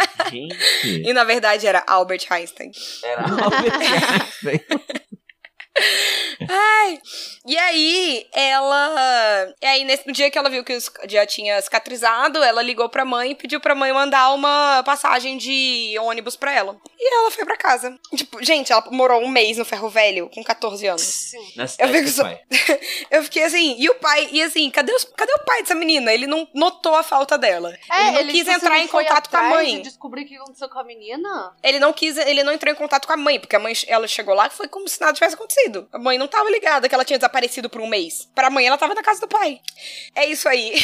Gente, E, na verdade, era Albert Einstein. era Albert Einstein. Ai, e aí, ela... E aí, nesse dia que ela viu que o já tinha cicatrizado, ela ligou pra mãe e pediu pra mãe mandar uma passagem de ônibus pra ela. E ela foi pra casa. Tipo, gente, ela morou um mês no Ferro Velho, com catorze anos. Sim. Na cidade Eu do fico pai. Eu fiquei assim, e o pai, e assim, cadê, os, cadê o pai dessa menina? Ele não notou a falta dela. É, ele não ele, quis tipo, entrar assim, em foi contato com a atrás mãe. de descobrir o que aconteceu com a menina? Ele não quis, ele não entrou em contato com a mãe, porque a mãe, ela chegou lá e foi como se nada tivesse acontecido. A mãe não tava ligada que ela tinha desaparecido por um mês. Pra mãe, ela tava na casa do pai. É isso aí.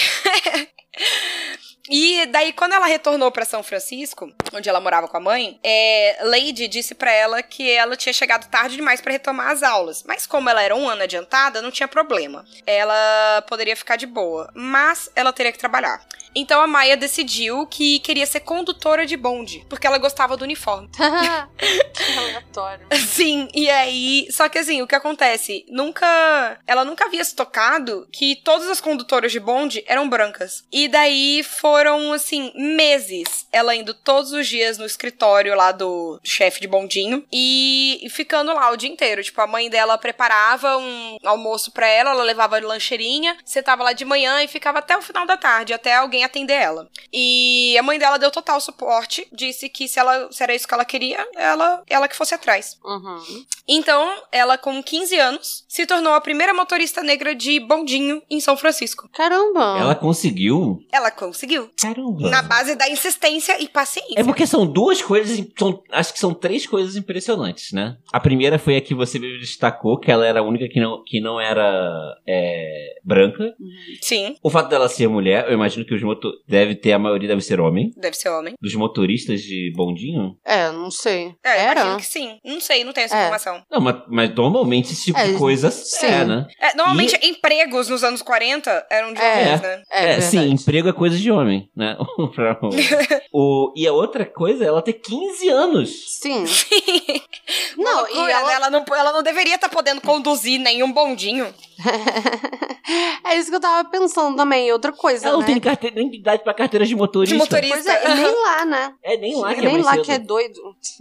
E daí, quando ela retornou pra São Francisco, onde ela morava com a mãe, é, Lady disse pra ela que ela tinha chegado tarde demais pra retomar as aulas. Mas como ela era um ano adiantada, não tinha problema. Ela poderia ficar de boa, mas ela teria que trabalhar. Então a Maya decidiu que queria ser condutora de bonde, porque ela gostava do uniforme. Que aleatório. Sim, e aí... Só que assim, o que acontece? Nunca... Ela nunca havia se tocado que todas as condutoras de bonde eram brancas. E daí foram, assim, meses ela indo todos os dias no escritório lá do chefe de bondinho e, e ficando lá o dia inteiro. Tipo, a mãe dela preparava um almoço pra ela, ela levava lancheirinha, sentava lá de manhã e ficava até o final da tarde, até alguém atender ela. E a mãe dela deu total suporte, disse que se, ela, se era isso que ela queria, ela, ela que fosse atrás. Uhum. Então, ela com quinze anos, se tornou a primeira motorista negra de bondinho em São Francisco. Caramba. Ela conseguiu? Ela conseguiu. Caramba. Na base da insistência e paciência. É porque são duas coisas, são, acho que são três coisas impressionantes, né? A primeira foi a que você mesmo destacou, que ela era a única que não, que não era é, branca. Sim. O fato dela ser mulher, eu imagino que os motor... deve ter, a maioria deve ser homem. Deve ser homem. Dos motoristas de bondinho? É, não sei. É, eu Era? imagino que sim. Não sei, não tenho essa É. informação. Não, mas, mas normalmente esse tipo É, de coisa sim. é, né? É, normalmente, empregos nos anos quarenta eram de É. homens, né? É, É, sim, verdade. emprego é coisa de homem, né? Pra- o, e a outra coisa é ela ter quinze anos. Sim. Uma Não, loucura, e ela... né? ela não, ela não deveria estar podendo conduzir nenhum bondinho. É isso que eu tava pensando também. E outra coisa, Ela não né? tem carteira, nem idade pra carteira de motorista. De motorista. Pois é, e nem lá, né? É, nem lá que é Nem mais lá cedo. que é doido.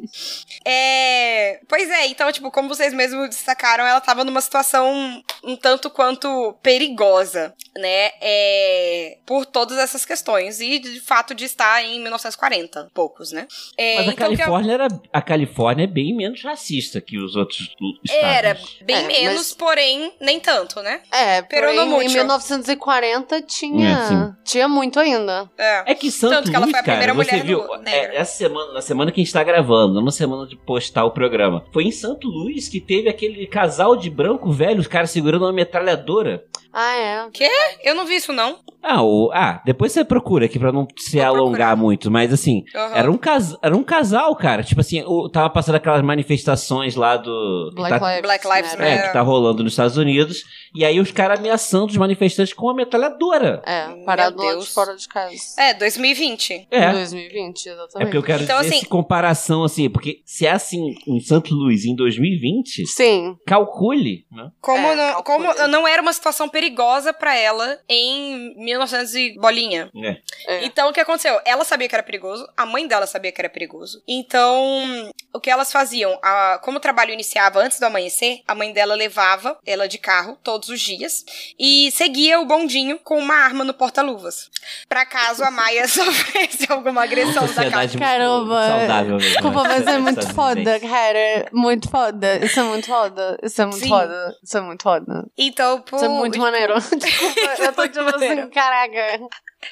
É... Pois é, então, tipo, como vocês mesmos destacaram, ela tava numa situação um tanto quanto perigosa, né? É... Por todas essas questões. E, de fato, de estar em mil novecentos e quarenta, poucos, né? É, Mas a então, que Califórnia, era, a Califórnia é bem menos racista que os outros estados. Era bem É, menos, mas- porém, nem tanto, né? É, Pero porém, no em mucho. mil novecentos e quarenta É, tinha, sim. tinha muito ainda. É. É que Santo Tanto que ela Luís, foi a primeira cara, você mulher viu, no- é, negra. essa semana, na semana que a gente tá gravando, não na semana de postar o programa, foi em Santo Luís que teve aquele casal de branco velho, os caras segurando uma metralhadora. Ah, é. Eu não vi isso, não. Ah, o, ah, depois você procura aqui pra não se Vou alongar procurar. muito, mas assim, Uhum. era, um cas, era um casal, cara, tipo assim, o, tava passando aquelas manifestações lá do... Black tá, Lives, Black Lives Matter. é, que tá rolando nos Estados Unidos, e aí os caras ameaçando os manifestantes com uma metralhadora. É, Meu parado lá de Deus. fora de casa. É, dois mil e vinte. Em É. dois mil e vinte, É exatamente. porque eu quero Então, dizer assim- essa comparação, assim, porque se é assim em Santo Luís em dois mil e vinte, Sim. calcule, né? Como, É, não, calcule. como não era uma situação perigosa pra ela em mil e novecentos e bolinha. É. É. Então, o que aconteceu? Ela sabia que era perigoso, a mãe dela sabia que era perigoso. Então, o que elas faziam? A, como o trabalho iniciava antes do amanhecer, a mãe dela levava ela de carro todos os dias e seguia o bondinho com uma arma no porta-luvas. Pra caso a Maia sofresse alguma agressão da Sociedade casa. muito Caramba. saudável mesmo. Desculpa, né? mas é muito Estados foda, Unidos. cara. Muito foda. Isso é muito foda. Isso é muito Sim. foda. Isso é muito foda. Então, por... Isso é muito maneiro. Desculpa, eu tô tipo maneiro. assim, caraca.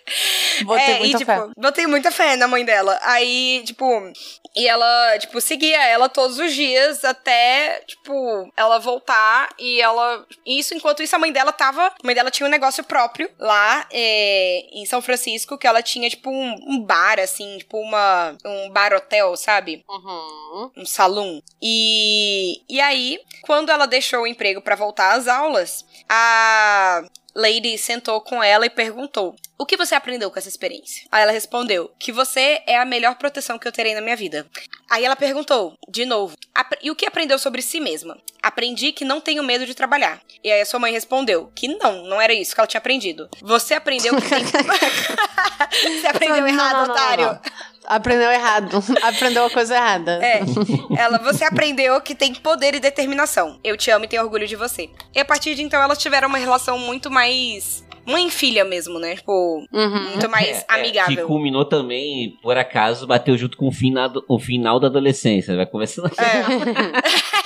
Botei é, muita e, fé. tipo, botei muita fé na mãe dela. Aí, tipo, e ela, tipo, seguia ela todos os dias até, tipo, ela voltar e ela... Isso, enquanto isso, a mãe dela tava... A mãe dela tinha um negócio próprio lá é, em São Francisco, que ela tinha, tipo, um, um bar, assim, tipo, uma... Um bar-hotel, sabe? Uhum. Um salão. E, e aí, quando ela deixou o emprego pra voltar às aulas, a Lady sentou com ela e perguntou: o que você aprendeu com essa experiência? Aí ela respondeu que você é a melhor proteção que eu terei na minha vida. Aí ela perguntou, de novo, e o que aprendeu sobre si mesma? Aprendi que não tenho medo de trabalhar. E aí a sua mãe respondeu que não, não era isso que ela tinha aprendido. Você aprendeu que tem... Você aprendeu Não, errado, não, não, otário. não, Aprendeu errado. Aprendeu a coisa errada. É. Ela, você aprendeu que tem poder e determinação. Eu te amo e tenho orgulho de você. E a partir de então, elas tiveram uma relação muito mais... mãe e filha mesmo, né? Tipo, uhum. muito mais é, amigável. Que culminou também, por acaso, bateu junto com o, fina, o final da adolescência. Vai conversando. É.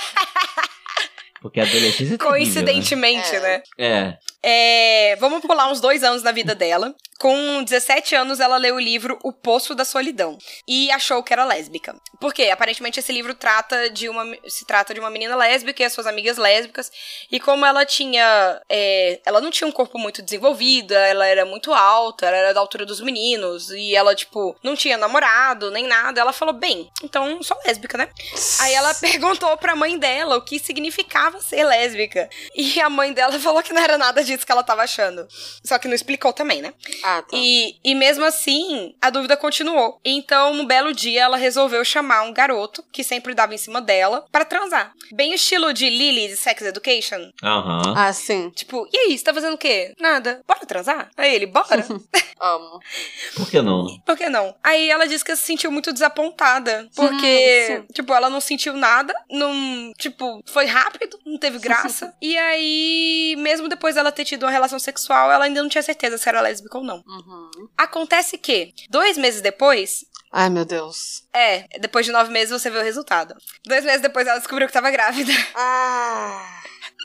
Porque a adolescência é terrível, coincidentemente, né? né? É. É, vamos pular uns dois anos na vida dela. Com dezessete anos, ela leu o livro O Poço da Solidão e achou que era lésbica. Por quê? Aparentemente, esse livro trata de uma, se trata de uma menina lésbica e as suas amigas lésbicas. E como ela tinha... É, ela não tinha um corpo muito desenvolvido, ela era muito alta, ela era da altura dos meninos. E ela, tipo, não tinha namorado, nem nada. Ela falou, bem, então sou lésbica, né? Aí ela perguntou pra mãe dela o que significava ser lésbica. E a mãe dela falou que não era nada disso que ela tava achando. Só que não explicou também, né? Ah, tá. E, e mesmo assim, a dúvida continuou. Então, um belo dia, ela resolveu chamar um garoto, que sempre dava em cima dela, pra transar. Bem o estilo de Lily, de Sex Education. Aham. Uhum. Ah, sim. Tipo, e aí, você tá fazendo o quê? Nada. Bora transar? Aí ele, bora. Amo. Por que não? Por que não? Aí ela disse que se sentiu muito desapontada. Porque, hum, tipo, ela não sentiu nada. Não, tipo, foi rápido, não teve graça. E aí, mesmo depois dela ter tido uma relação sexual, ela ainda não tinha certeza se era lésbica ou não. Uhum. Acontece que, dois meses depois... Ai, meu Deus. É, depois de nove meses você vê o resultado. Dois meses depois ela descobriu que tava grávida. Ah...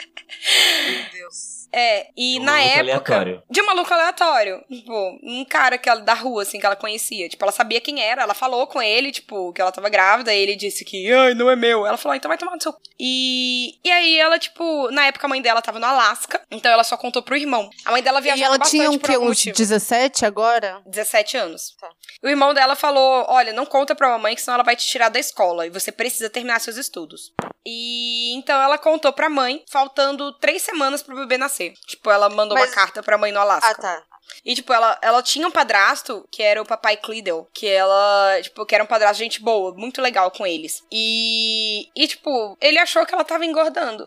Meu Deus. É, e de um na época... aleatório. De um maluco aleatório. Tipo, um cara que ela, da rua, assim, que ela conhecia. Tipo, ela sabia quem era, ela falou com ele, tipo, que ela tava grávida, e ele disse que, ai, não é meu. Ela falou, então vai tomar no seu... E, e aí ela, tipo, na época a mãe dela tava no Alasca, então ela só contou pro irmão. A mãe dela viajava bastante. E ela tinha um por quê? algum Uns motivo. dezessete agora? dezessete anos. Tá. O irmão dela falou, olha, não conta pra mamãe que senão ela vai te tirar da escola e você precisa terminar seus estudos. E então ela contou pra mãe, faltando três semanas pro bebê nascer. Tipo, ela mandou Mas... uma carta pra mãe no Alasca. Ah, tá. E, tipo, ela, ela tinha um padrasto, que era o papai Clydel, que ela, tipo, que era um padrasto gente boa, muito legal com eles. E, e tipo, ele achou que ela tava engordando.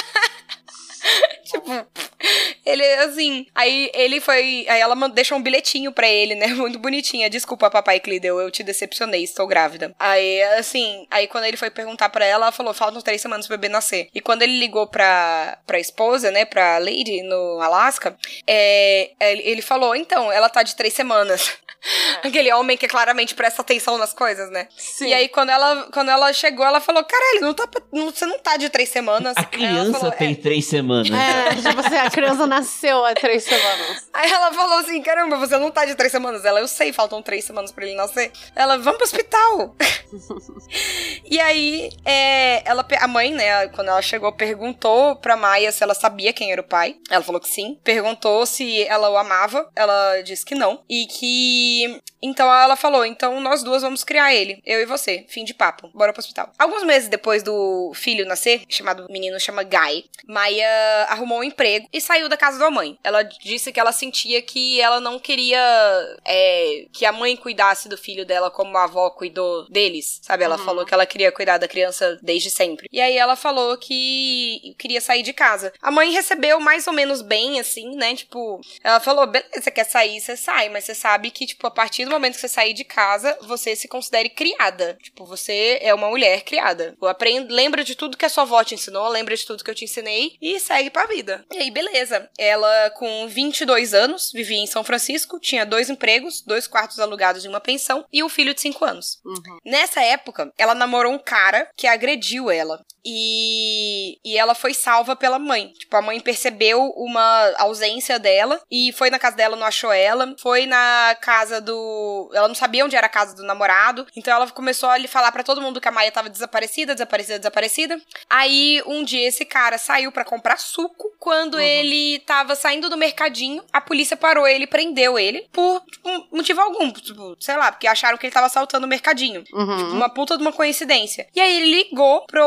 Tipo, ele, assim... Aí ele foi... Aí ela deixou um bilhetinho pra ele, né? Muito bonitinha. Desculpa, papai Clydel, eu te decepcionei, estou grávida. Aí, assim... Aí quando ele foi perguntar pra ela, ela falou, faltam três semanas pro bebê nascer. E quando ele ligou pra, pra esposa, né? Pra Lady, no Alasca, é, ele falou, então, ela tá de três semanas. É. Aquele homem que claramente presta atenção nas coisas, né? Sim. E aí, quando ela, quando ela chegou, ela falou, caralho, não tá, não, você não tá de três semanas. A criança falou, tem é. três semanas. É, tipo assim, a criança nasceu há três semanas. Aí ela falou assim, caramba, você não tá de três semanas. Ela, eu sei, faltam três semanas pra ele nascer. Ela, vamos pro hospital. E aí, é, ela, a mãe, né, quando ela chegou, perguntou pra Maia se ela sabia quem era o pai. Ela falou que sim. Perguntou se ela o amava. Ela disse que não. E que... Então ela falou, então nós duas vamos criar ele, eu e você, fim de papo, bora pro hospital. Alguns meses depois do filho nascer, chamado o menino chama Guy, Maia arrumou um emprego e saiu da casa da mãe. Ela disse que ela sentia que ela não queria é, que a mãe cuidasse do filho dela como a avó cuidou deles, sabe? Ela uhum. falou que ela queria cuidar da criança desde sempre. E aí ela falou que queria sair de casa. A mãe recebeu mais ou menos bem, assim, né? Tipo, ela falou, beleza, você quer sair, você sai, mas você sabe que, tipo, a partir do momento que você sair de casa, você se considere criada. Tipo, você é uma mulher criada. Aprende, lembra de tudo que a sua avó te ensinou, lembra de tudo que eu te ensinei e segue pra vida. E aí, beleza. Ela, com vinte e dois anos, vivia em São Francisco, tinha dois empregos, dois quartos alugados em uma pensão e um filho de cinco anos. Uhum. Nessa época, ela namorou um cara que agrediu ela. E, e ela foi salva pela mãe. Tipo, a mãe percebeu uma ausência dela e foi na casa dela, não achou ela. Foi na casa do... Ela não sabia onde era a casa do namorado. Então ela começou a lhe falar pra todo mundo que a Maia tava desaparecida, desaparecida, desaparecida. Aí, um dia, esse cara saiu pra comprar suco. Quando uhum. ele tava saindo do mercadinho, a polícia parou ele e prendeu ele por tipo, motivo algum. Tipo, sei lá, porque acharam que ele tava assaltando o mercadinho. Uhum. Tipo, uma puta de uma coincidência. E aí ele ligou pra um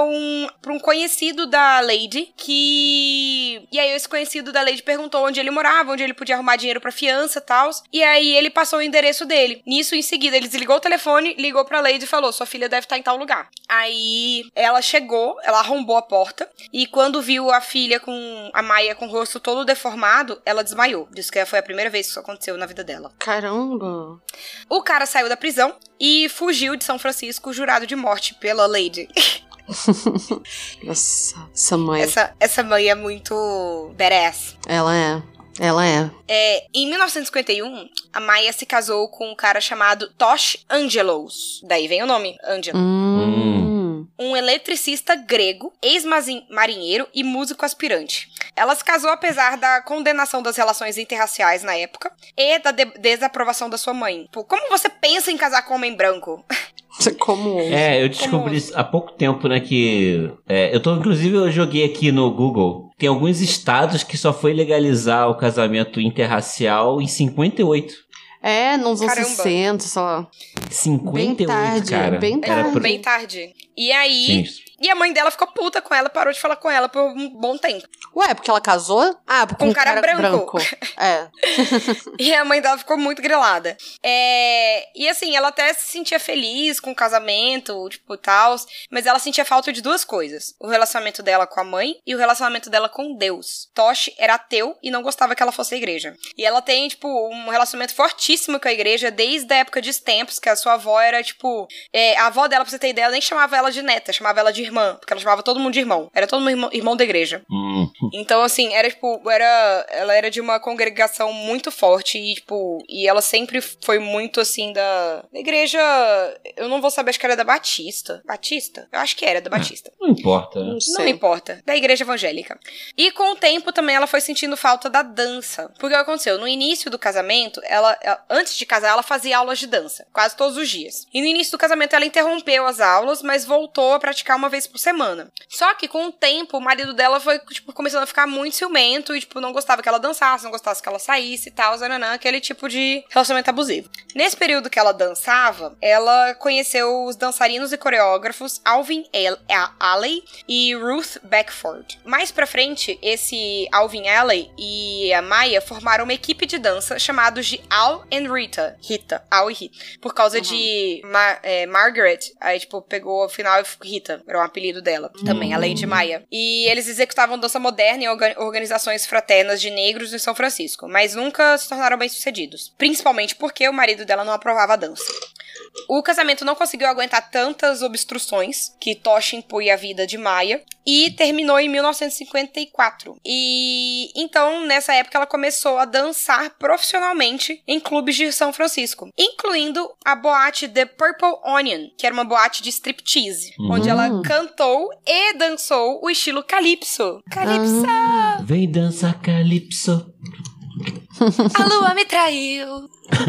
um, pra um conhecido da Lady, que... E aí esse conhecido da Lady perguntou onde ele morava, onde ele podia arrumar dinheiro pra fiança e tal. E aí ele passou o endereço dele. Nisso, em seguida, ele desligou o telefone, ligou pra Lady e falou, sua filha deve estar em tal lugar. Aí ela chegou, ela arrombou a porta, e quando viu a filha com a Maya com o rosto todo deformado, ela desmaiou. Disse que foi a primeira vez que isso aconteceu na vida dela. Caramba! O cara saiu da prisão e fugiu de São Francisco jurado de morte pela Lady. Nossa, essa mãe. Essa, essa mãe é muito badass. Ela é. Ela é. É, em mil novecentos e cinquenta e um, a Maya se casou com um cara chamado Tosh Angelos. Daí vem o nome, Angelo. Hum. Um eletricista grego, ex-marinheiro e músico aspirante. Ela se casou apesar da condenação das relações interraciais na época e da de- desaprovação da sua mãe. Pô, como você pensa em casar com um homem branco? Como? É, eu descobri isso há pouco tempo, né, que... É, eu tô, inclusive, eu joguei aqui no Google. Tem alguns estados que só foi legalizar o casamento interracial em cinquenta e oito. É, nos anos Caramba. sessenta, sei lá. cinquenta e oito, Bem tarde, cara. bem Era tarde. pro- Bem tarde. E aí... Sim. E a mãe dela ficou puta com ela, parou de falar com ela por um bom tempo. Ué, porque ela casou? Ah, porque Com um um cara branco. É. E a mãe dela ficou muito grilada. É... E assim, ela até se sentia feliz com o casamento, tipo, tal. Mas ela sentia falta de duas coisas. O relacionamento dela com a mãe e o relacionamento dela com Deus. Tosh era ateu e não gostava que ela fosse à igreja. E ela tem, tipo, um relacionamento fortíssimo com a igreja desde a época de tempos, que a sua avó era, tipo... É, a avó dela, pra você ter ideia, nem chamava ela de neta, chamava ela de irmã, porque ela chamava todo mundo de irmão. Era todo mundo irmão, irmão da igreja. Hum. Então, assim, era, tipo, era, ela era de uma congregação muito forte e, tipo, e ela sempre foi muito, assim, da, da igreja, eu não vou saber, acho que era da Batista. Batista? Eu acho que era da Batista. Não importa, né? Não Não sei. importa. Da igreja evangélica. E com o tempo também ela foi sentindo falta da dança. Porque o que aconteceu? No início do casamento, ela, ela- antes de casar, ela fazia aulas de dança. Quase todos os dias. E no início do casamento, ela interrompeu as aulas, mas voltou a praticar uma vez por semana. Só que com o tempo, o marido dela foi, tipo, começando a ficar muito ciumento e, tipo, não gostava que ela dançasse, não gostava que ela saísse e tal, zananã, aquele tipo de relacionamento abusivo. Nesse período que ela dançava, ela conheceu os dançarinos e coreógrafos Alvin El- A- Alley e Ruth Beckford. Mais pra frente, esse Alvin Alley e a Maya formaram uma equipe de dança chamados de Al and Rita. Rita. Al e Rita. Por causa de Ma- é, Margaret, aí, tipo, pegou o final e Rita, era um apelido dela também, além de Maya. E eles executavam dança moderna em orga- organizações fraternas de negros em São Francisco, mas nunca se tornaram bem-sucedidos. Principalmente porque o marido dela não aprovava a dança. O casamento não conseguiu aguentar tantas obstruções que Tosh impunha à vida de Maya e terminou em mil novecentos e cinquenta e quatro. E então, nessa época, ela começou a dançar profissionalmente em clubes de São Francisco, incluindo a boate The Purple Onion, que era uma boate de striptease, Uhum. onde ela cantou e dançou o estilo calypso. Calypso! Vem dançar calypso. A lua me traiu.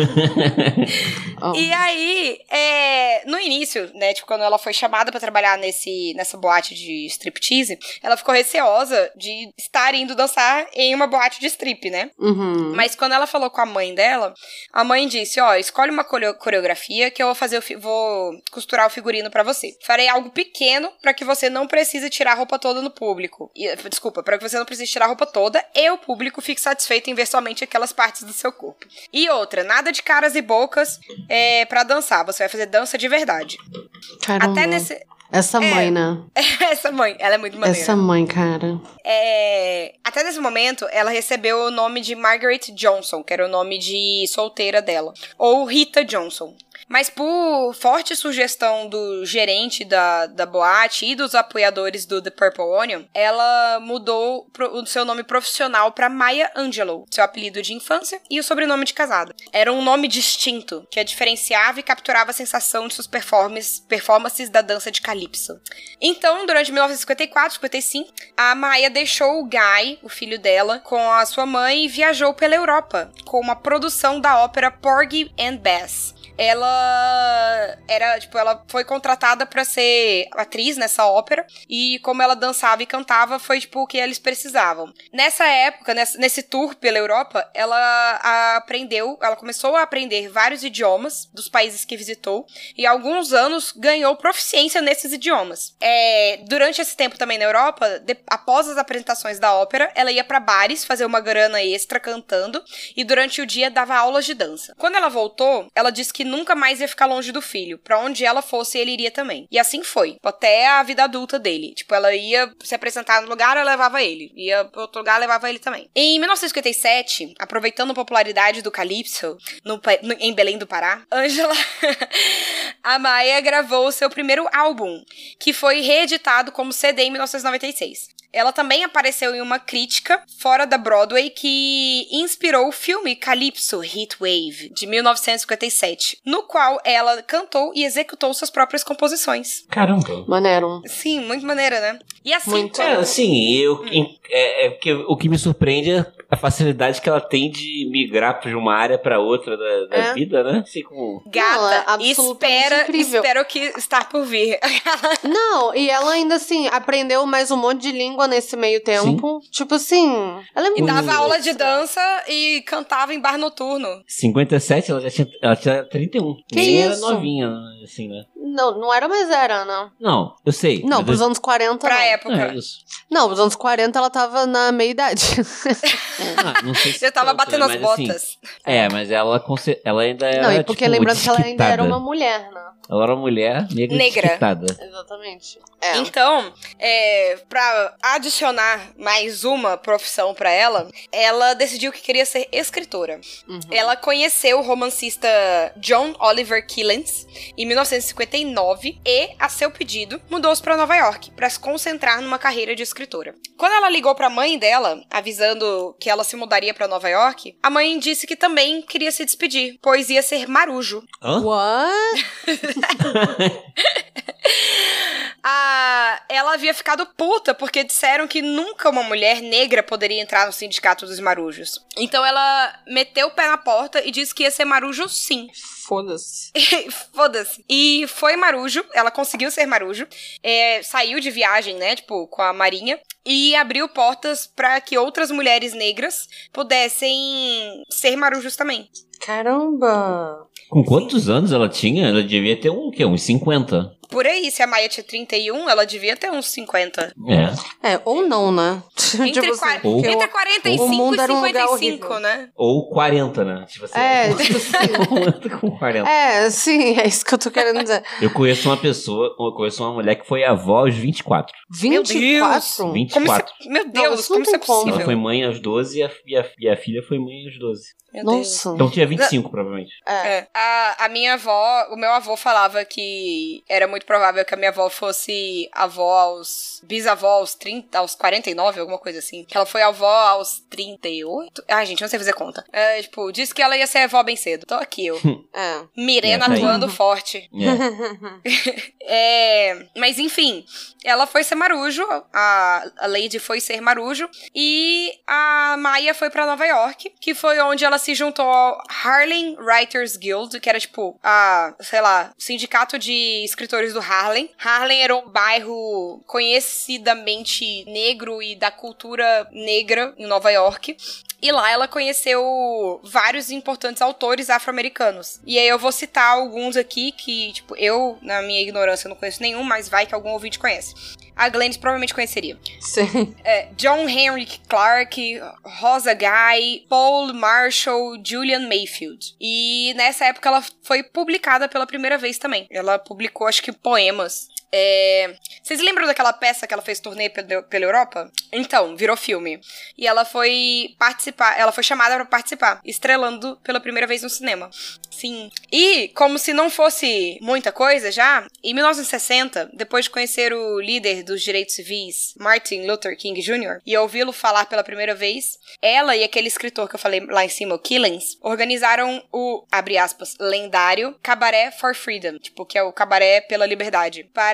Oh. E aí, é, no início, né, tipo, quando ela foi chamada pra trabalhar nesse, nessa boate de striptease, ela ficou receosa de estar indo dançar em uma boate de strip, né? Uhum. Mas quando ela falou com a mãe dela, a mãe disse, ó, escolhe uma coreo- coreografia que eu vou fazer, o fi- vou costurar o figurino pra você. Farei algo pequeno pra que você não precise tirar a roupa toda no público. E, desculpa, pra que você não precise tirar a roupa toda e o público fique satisfeito em ver somente aquelas partes do seu corpo. E outra, nada de caras e bocas é, pra dançar, você vai fazer dança de verdade. Caramba. Até nesse... Essa É. mãe, né? Essa mãe, ela é muito maneira. Essa mãe, cara. É, até nesse momento, ela recebeu o nome de Margaret Johnson, que era o nome de solteira dela. Ou Rita Johnson. Mas por forte sugestão do gerente da, da boate e dos apoiadores do The Purple Onion, ela mudou pro- o seu nome profissional para Maya Angelou, seu apelido de infância e o sobrenome de casada. Era um nome distinto, que a diferenciava e capturava a sensação de suas performances, performances da dança de calypso. Então, durante mil novecentos e cinquenta e quatro, cinquenta e cinco, a Maya deixou o Guy, o filho dela, com a sua mãe e viajou pela Europa, com uma produção da ópera Porgy and Bess. ela era, tipo, ela foi contratada pra ser atriz nessa ópera, e como ela dançava e cantava, foi, tipo, o que eles precisavam. Nessa época, nessa, nesse tour pela Europa, ela aprendeu, ela começou a aprender vários idiomas dos países que visitou, e há alguns anos ganhou proficiência nesses idiomas. É, durante esse tempo também na Europa, de, após as apresentações da ópera, ela ia pra bares fazer uma grana extra cantando, e durante o dia dava aulas de dança. Quando ela voltou, ela disse que nunca mais ia ficar longe do filho. Pra onde ela fosse, ele iria também. E assim foi, até a vida adulta dele. Tipo, ela ia se apresentar no lugar, ela levava ele. Ia pra outro lugar, levava ele também. Em mil novecentos e cinquenta e sete, aproveitando a popularidade do Calypso no, no, em Belém do Pará, Angela Amaya gravou o seu primeiro álbum, que foi reeditado como C D em mil novecentos e noventa e seis. Ela também apareceu em uma crítica fora da Broadway que inspirou o filme Calypso Heatwave, de mil novecentos e cinquenta e sete, no qual ela cantou e executou suas próprias composições. Caramba. Maneiro. Sim, muito maneira, né? E assim... Muito. Quando... É, assim, eu, hum. é, é porque o que me surpreende é a facilidade que ela tem de migrar de uma área pra outra da, da é. vida, né? Assim como... Gata, Não, é espera, incrível. espera o que está por vir. Não, e ela ainda, assim, aprendeu mais um monte de língua nesse meio tempo. Sim. Tipo assim, ela é E muito... dava aula de dança e cantava em bar noturno. cinquenta e sete, ela já tinha, ela tinha trinta e um. Que Nem isso? era novinha, assim, né? Não, não era, mas era, né? Não, eu sei. Não, pros eu... anos quarenta, Pra não. época. É, isso. Não, pros anos quarenta ela tava na meia-idade. Ah, não sei se Já tava tanto, batendo né? as Mas, botas. Assim, é, mas ela, ela ainda era, Não, e porque tipo, lembrando que ela ainda era desquitada. uma mulher, né? Ela era uma mulher negra, Negra. desquitada. Exatamente. É. Então, é, pra adicionar mais uma profissão pra ela, ela decidiu que queria ser escritora. Uhum. Ela conheceu o romancista John Oliver Killens em mil novecentos e cinquenta e nove e, a seu pedido, mudou-se pra Nova York pra se concentrar numa carreira de escritora. Quando ela ligou pra mãe dela, avisando que ela se mudaria pra Nova York, a mãe disse que também queria se despedir, pois ia ser marujo. Hã? What? Ah, ela havia ficado puta porque disseram que nunca uma mulher negra poderia entrar no sindicato dos marujos. Então ela meteu o pé na porta e disse que ia ser marujo sim. Foda-se. Foda-se. E foi marujo, ela conseguiu ser marujo, é, saiu de viagem, né, tipo, com a marinha, e abriu portas pra que outras mulheres negras pudessem ser marujos também. Caramba! Com quantos anos ela tinha? Ela devia ter um, o quê? Uns cinquenta. Por aí, se a Maia tinha trinta e um, ela devia ter uns cinquenta. É. É, ou não, né? Entre, Tipo qua- assim, ou- entre quarenta e o cinco mundo e era um lugar cinquenta e cinco, horrível. né? Ou quarenta, né? Tipo assim. É, tipo assim. com quarenta. É, sim, é isso que eu tô querendo dizer. Eu conheço uma pessoa, eu conheço uma mulher que foi avó aos vinte e quatro. vinte e quatro? Como vinte e quatro. isso- meu Não, Deus, isso não como isso é tem como. possível? Ela foi mãe aos doze e a, e a, e a filha foi mãe aos doze. Meu Deus. Nossa. Então tinha vinte e cinco, provavelmente. É. É. A, a minha avó, o meu avô falava que era muito provável que a minha avó fosse avó aos... bisavó aos trinta, aos quarenta e nove, alguma coisa assim. Que ela foi avó aos trinta e oito. Ai, gente, não sei fazer conta. É, tipo, disse que ela ia ser avó bem cedo. Tô aqui, eu. É. Mirena É, tá aí. atuando forte. É. É, mas enfim, ela foi ser marujo, a, a Lady foi ser marujo, e a Maia foi pra Nova York, que foi onde ela se juntou ao Harlem Writers Guild, que era tipo, a, sei lá, sindicato de escritores do Harlem. Harlem era um bairro conhecidamente negro e da cultura negra em Nova York. E lá ela conheceu vários importantes autores afro-americanos. E aí eu vou citar alguns aqui que, tipo, eu, na minha ignorância, não conheço nenhum, mas vai que algum ouvinte conhece. A Glennis provavelmente conheceria. Sim. É, John Henry Clark, Rosa Guy, Paul Marshall, Julian Mayfield. E nessa época ela foi publicada pela primeira vez também. Ela publicou, acho que, poemas. É... Vocês lembram daquela peça que ela fez turnê pela, pela Europa? Então, virou filme. E ela foi participar, ela foi chamada pra participar, estrelando pela primeira vez no cinema. Sim. E, como se não fosse muita coisa já, em mil novecentos e sessenta, depois de conhecer o líder dos direitos civis, Martin Luther King Júnior, e ouvi-lo falar pela primeira vez, ela e aquele escritor que eu falei lá em cima, o Killens, organizaram o, abre aspas, lendário Cabaret for Freedom, tipo, que é o Cabaré pela Liberdade, para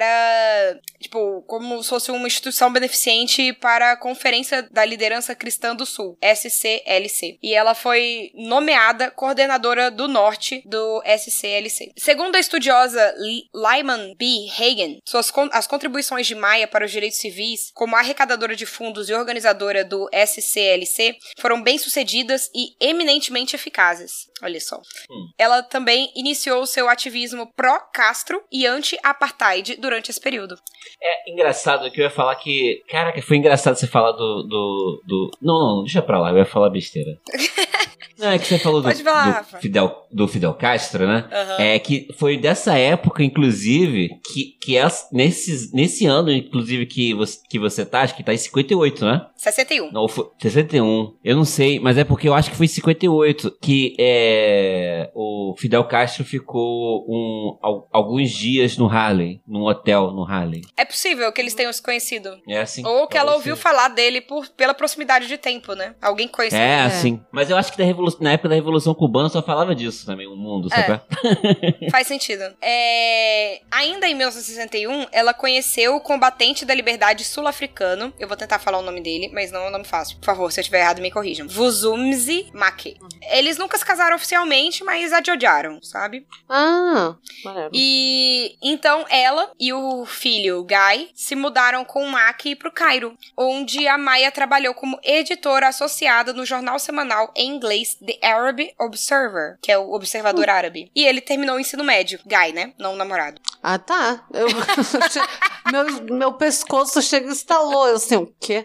era, tipo, como se fosse uma instituição beneficente para a Conferência da Liderança Cristã do Sul, S C L C. E ela foi nomeada coordenadora do Norte do S C L C. Segundo a estudiosa Lyman B. Hagen, suas con- as contribuições de Maia para os direitos civis, como arrecadadora de fundos e organizadora do S C L C, foram bem-sucedidas e eminentemente eficazes. Olha só. Hum. Ela também iniciou seu ativismo pró-Castro e anti-apartheid durante esse período. É engraçado que eu ia falar que... Caraca, foi engraçado você falar do... do, do... Não, não, deixa pra lá, eu ia falar besteira. Não, é que você falou do, falar, do, Fidel, do Fidel Castro, né? Uhum. É que foi dessa época, inclusive, que, que é, nesse, nesse ano, inclusive, que você, que você tá, acho que tá em cinquenta e oito, né? sessenta e um. Não, foi sessenta e um. Eu não sei, mas é porque eu acho que foi em cinquenta e oito que é, o Fidel Castro ficou um, alguns dias no Harlem, num hotel no Harlem. É possível que eles tenham se conhecido. É assim. Ou que ela ouviu ser. falar dele por, pela proximidade de tempo, né? Alguém conheceu. É, assim. Mas eu acho que da Revolução, na época da Revolução Cubana só falava disso também, o mundo, sabe? É. Faz sentido. É... Ainda em mil novecentos e sessenta e um, ela conheceu o combatente da liberdade sul-africano. Eu vou tentar falar o nome dele, mas não é um nome fácil. Por favor, se eu estiver errado, me corrijam. Vusumuzi Make. Uhum. Eles nunca se casaram oficialmente, mas adiodaram, sabe? Ah, maravilha. E então ela e o filho Guy se mudaram com o Mack pro Cairo, onde a Maia trabalhou como editora associada no jornal semanal em inglês The Arab Observer, que é o Observador uh. Árabe. E ele terminou o ensino médio. Guy, né? Não o namorado. Ah, tá. Eu... meu, meu pescoço chega e estalou. Eu sei o quê?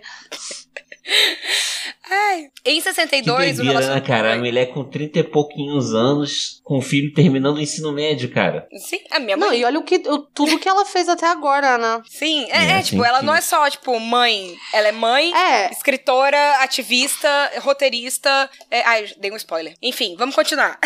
Ai. Em sessenta e dois, que doideira, o relacion... né, cara? A mulher com trinta e pouquinhos anos, com o filho terminando o ensino médio, cara. Sim, a minha mãe. Não, e olha o que, o, tudo que ela fez até agora, né? Sim, é, é, é tipo, ela não é só, tipo, mãe. Ela é mãe, é. escritora, ativista, roteirista. É... Ai, dei um spoiler. Enfim, vamos continuar.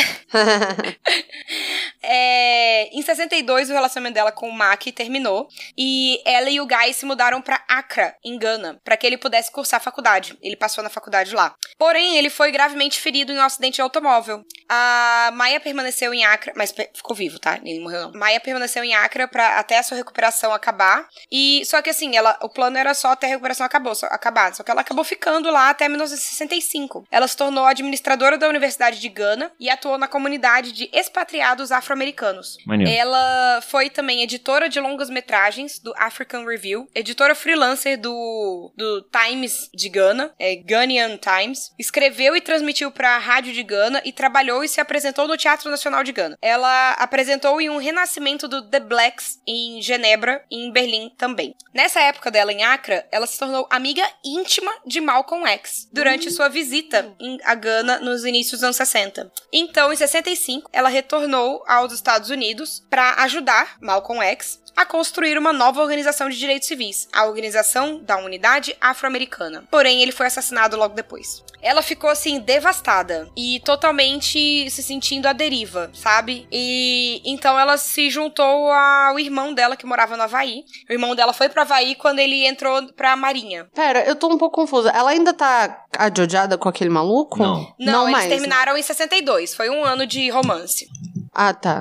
é... Em sessenta e dois, o relacionamento dela com o Mack terminou. E ela e o Guy se mudaram pra Accra, em Gana, pra que ele pudesse cursar a faculdade. Ele passou na faculdade lá. Porém, ele foi gravemente ferido em um acidente de automóvel. A Maia permaneceu em Accra, mas ficou vivo, tá? Ele não morreu, não. Maia permaneceu em Accra pra, até a sua recuperação acabar. E só que assim, ela, o plano era só até a recuperação acabou, só, acabar. Só que ela acabou ficando lá até mil novecentos e sessenta e cinco. Ela se tornou administradora da Universidade de Gana e atuou na comunidade de expatriados afro-americanos. Maneiro. Ela foi também editora de longas-metragens do African Review, editora freelancer do, do Times de Gana, é, Ghanaian Times, escreveu e transmitiu para a rádio de Gana e trabalhou e se apresentou no Teatro Nacional de Gana. Ela apresentou em um renascimento do The Blacks em Genebra e em Berlim também. Nessa época dela em Accra, ela se tornou amiga íntima de Malcolm X durante sua visita em, a Gana nos inícios dos anos sessenta. Então, em sessenta e cinco, ela retornou aos Estados Unidos para ajudar Malcolm X a construir uma nova organização de direitos civis, a Organização da Unidade Afro-Americana. Porém, ele foi assassinado logo depois. Ela ficou, assim, devastada e totalmente se sentindo à deriva, sabe? E então ela se juntou ao irmão dela, que morava no Havaí. O irmão dela foi pro Havaí quando ele entrou pra Marinha. Pera, eu tô um pouco confusa. Ela ainda tá adjodiada com aquele maluco? Não. Não, Não eles mais, terminaram né? em sessenta e dois. Foi um ano de romance. Ah, tá.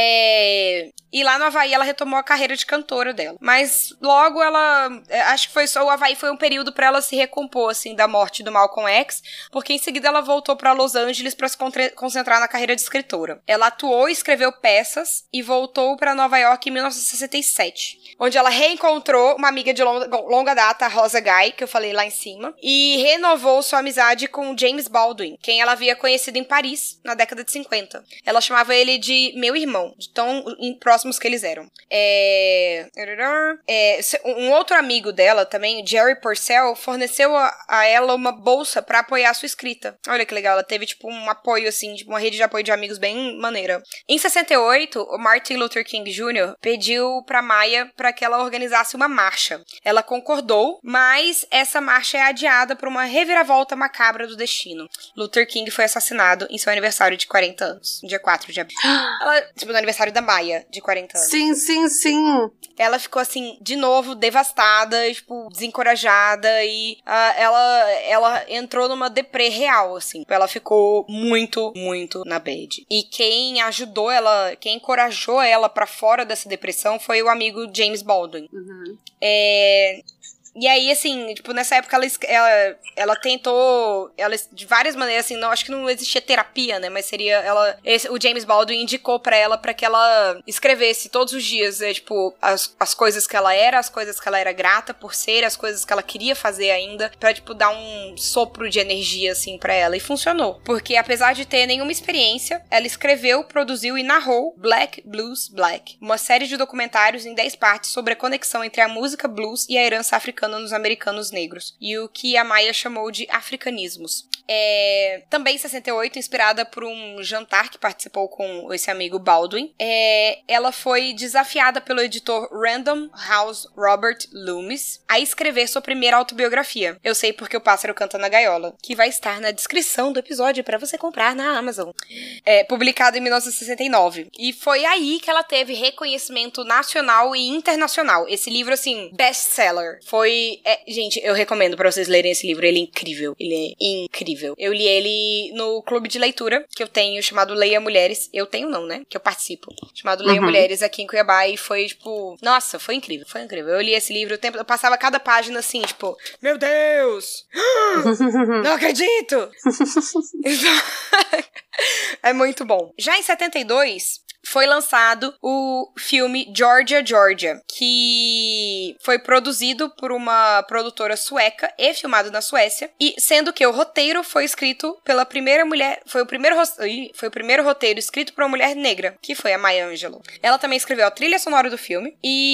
É... E lá no Havaí ela retomou a carreira de cantora dela. Mas logo ela... Acho que foi só o Havaí foi um período pra ela se recompor, assim, da morte do Malcolm X. Porque em seguida ela voltou pra Los Angeles pra se concentrar na carreira de escritora. Ela atuou e escreveu peças e voltou pra Nova York em mil novecentos e sessenta e sete. Onde ela reencontrou uma amiga de longa, longa data, a Rosa Guy, que eu falei lá em cima. E renovou sua amizade com James Baldwin, quem ela havia conhecido em Paris na década de cinquenta. Ela chamava ele de meu irmão, de tão próximo que eles eram. É... É... Um outro amigo dela também, Jerry Purcell, forneceu a, a ela uma bolsa pra apoiar a sua escrita. Olha que legal, ela teve tipo um apoio assim, tipo uma rede de apoio de amigos bem maneira. Em sessenta e oito, o Martin Luther King Júnior pediu pra Maia pra que ela organizasse uma marcha. Ela concordou, mas essa marcha é adiada por uma reviravolta macabra do destino. Luther King foi assassinado em seu aniversário de quarenta anos, dia quatro de abril. Ela, tipo, no aniversário da Maia, de quarenta quarenta anos. Sim, sim, sim. Ela ficou, assim, de novo, devastada, tipo, desencorajada e uh, ela, ela entrou numa deprê real, assim. Ela ficou muito, muito na bad. E quem ajudou ela, quem encorajou ela pra fora dessa depressão foi o amigo James Baldwin. Uhum. É... E aí, assim, tipo, nessa época ela, ela, ela tentou, ela, de várias maneiras, assim, não, acho que não existia terapia, né, mas seria, ela, esse, o James Baldwin indicou pra ela pra que ela escrevesse todos os dias, é, tipo, as, as coisas que ela era, as coisas que ela era grata por ser, as coisas que ela queria fazer ainda, pra, tipo, dar um sopro de energia, assim, pra ela, e funcionou, porque apesar de ter nenhuma experiência, ela escreveu, produziu e narrou Black Blues Black, uma série de documentários em dez partes sobre a conexão entre a música blues e a herança africana nos americanos negros, e o que a Maya chamou de africanismos. É, também em sessenta e oito, inspirada por um jantar que participou com esse amigo Baldwin, é, ela foi desafiada pelo editor Random House Robert Loomis a escrever sua primeira autobiografia, Eu Sei Porque o Pássaro Canta na Gaiola, que vai estar na descrição do episódio para você comprar na Amazon. É, publicado em mil novecentos e sessenta e nove. E foi aí que ela teve reconhecimento nacional e internacional. Esse livro, assim, best-seller. Foi É, gente, eu recomendo pra vocês lerem esse livro, ele é incrível, ele é incrível. Eu li ele no clube de leitura que eu tenho, chamado Leia Mulheres, eu tenho não, né, que eu participo, chamado Leia uhum. Mulheres aqui em Cuiabá, e foi, tipo, nossa, foi incrível, foi incrível. Eu li esse livro, o tempo, eu passava cada página assim, tipo, meu Deus, não acredito. É muito bom. Já em setenta e dois... foi lançado o filme Georgia, Georgia, que foi produzido por uma produtora sueca e filmado na Suécia, e sendo que o roteiro foi escrito pela primeira mulher, foi o primeiro, foi o primeiro roteiro escrito por uma mulher negra, que foi a Maya Angelou. Ela também escreveu a trilha sonora do filme,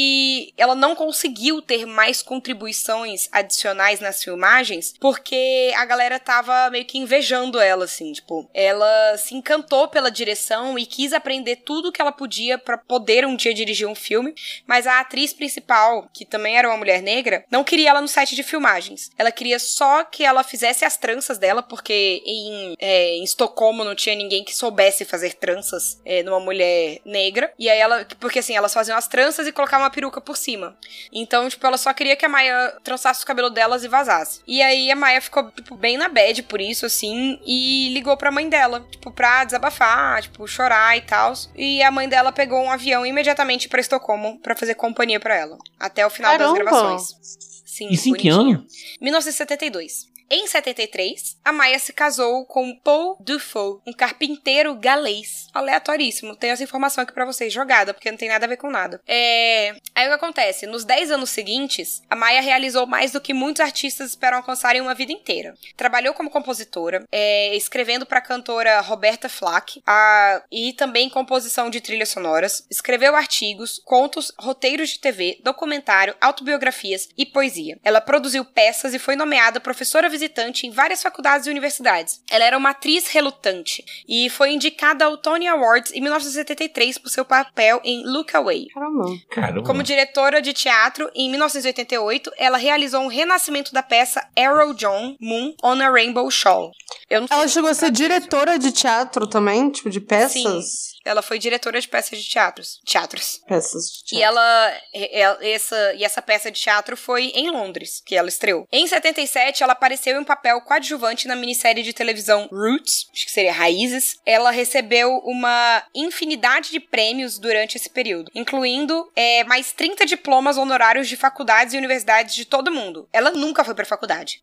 e ela não conseguiu ter mais contribuições adicionais nas filmagens, porque a galera tava meio que invejando ela, assim, tipo, ela se encantou pela direção e quis aprender tudo tudo que ela podia pra poder um dia dirigir um filme, mas a atriz principal, que também era uma mulher negra, não queria ela no set de filmagens. Ela queria só que ela fizesse as tranças dela, porque em, é, em Estocolmo não tinha ninguém que soubesse fazer tranças é, numa mulher negra, e aí ela, porque assim, elas faziam as tranças e colocavam uma peruca por cima. Então, tipo, ela só queria que a Maya trançasse o cabelo delas e vazasse. E aí a Maya ficou, tipo, bem na bad por isso, assim, e ligou pra mãe dela, tipo, pra desabafar, tipo, chorar e tal. E a mãe dela pegou um avião imediatamente pra Estocolmo pra fazer companhia pra ela. Até o final Caramba. das gravações. Sim, Isso em que ano? mil novecentos e setenta e dois. Em setenta e três, a Maya se casou com Paul Dufault, um carpinteiro galês. Aleatoríssimo. Tenho essa informação aqui pra vocês, jogada, porque não tem nada a ver com nada. É... Aí o que acontece? Nos dez anos seguintes, a Maya realizou mais do que muitos artistas esperam alcançar em uma vida inteira. Trabalhou como compositora, é... escrevendo pra cantora Roberta Flack, a... e também composição de trilhas sonoras. Escreveu artigos, contos, roteiros de T V, documentário, autobiografias e poesia. Ela produziu peças e foi nomeada professora visitante em várias faculdades e universidades. Ela era uma atriz relutante e foi indicada ao Tony Awards em mil novecentos e setenta e três por seu papel em Look Away. Caramba. Caramba. Como diretora de teatro, em mil novecentos e oitenta e oito, ela realizou um renascimento da peça Arrow John Moon on a Rainbow Shawl. Eu não ela chegou a ser diretora de teatro também, tipo, de peças? Sim. Ela foi diretora de peças de teatros. Teatros. Peças de teatro. E ela, ela essa, e essa peça de teatro foi em Londres, que ela estreou. Em setenta e sete, ela apareceu em um papel coadjuvante na minissérie de televisão Roots, acho que seria Raízes. Ela recebeu uma infinidade de prêmios durante esse período, incluindo é, mais trinta diplomas honorários de faculdades e universidades de todo mundo. Ela nunca foi pra faculdade.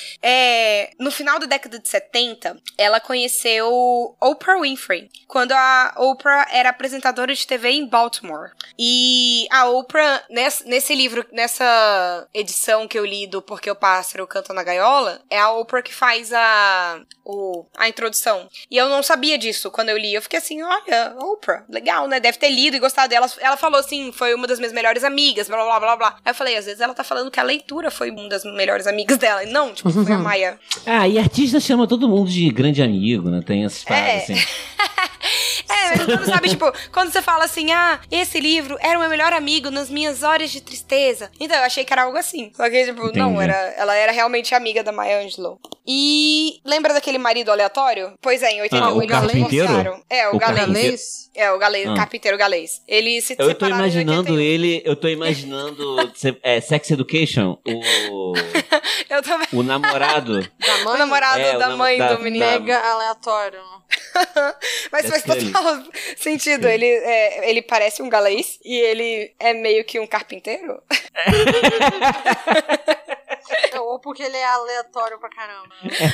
É, no final da década de setenta, ela conheceu Oprah Winfrey, quando a Oprah era apresentadora de T V em Baltimore. E a Oprah, nesse, nesse livro, nessa edição que eu li do Porque o Pássaro Canta na Gaiola, é a Oprah que faz a, o, a introdução. E eu não sabia disso quando eu li. Eu fiquei assim, olha, Oprah, legal, né? Deve ter lido e gostado dela. Ela falou assim, foi uma das minhas melhores amigas, blá, blá, blá, blá. Aí eu falei, às vezes ela tá falando que a leitura foi uma das melhores amigas dela. E não, tipo, foi a Maya. Ah, e artista chama todo mundo de grande amigo, né? Tem essas paradas é. assim. É, É, quando, sabe, tipo, quando você fala assim, ah, esse livro era o meu melhor amigo nas minhas horas de tristeza. Então, eu achei que era algo assim. Só que, tipo, Entendi. não, era, ela era realmente amiga da Maya Angelou. E lembra daquele marido aleatório? Pois é, em oitenta e um Ah, o eles se carpinteiro? divorciaram. É, o, O galês. Galês? É, o galês, Ah. o carpinteiro galês. Eles se Eu tô separaram em imaginando oitenta e um. ele, eu tô imaginando é, Sex Education, o, Eu também. o namorado. Da O mãe? namorado É, o da nam- mãe da- do menino. da- Mega aleatório. Mas faz That's Kelly. total sentido. Ele, é, ele parece um galês e ele é meio que um carpinteiro. Ou porque ele é aleatório pra caramba.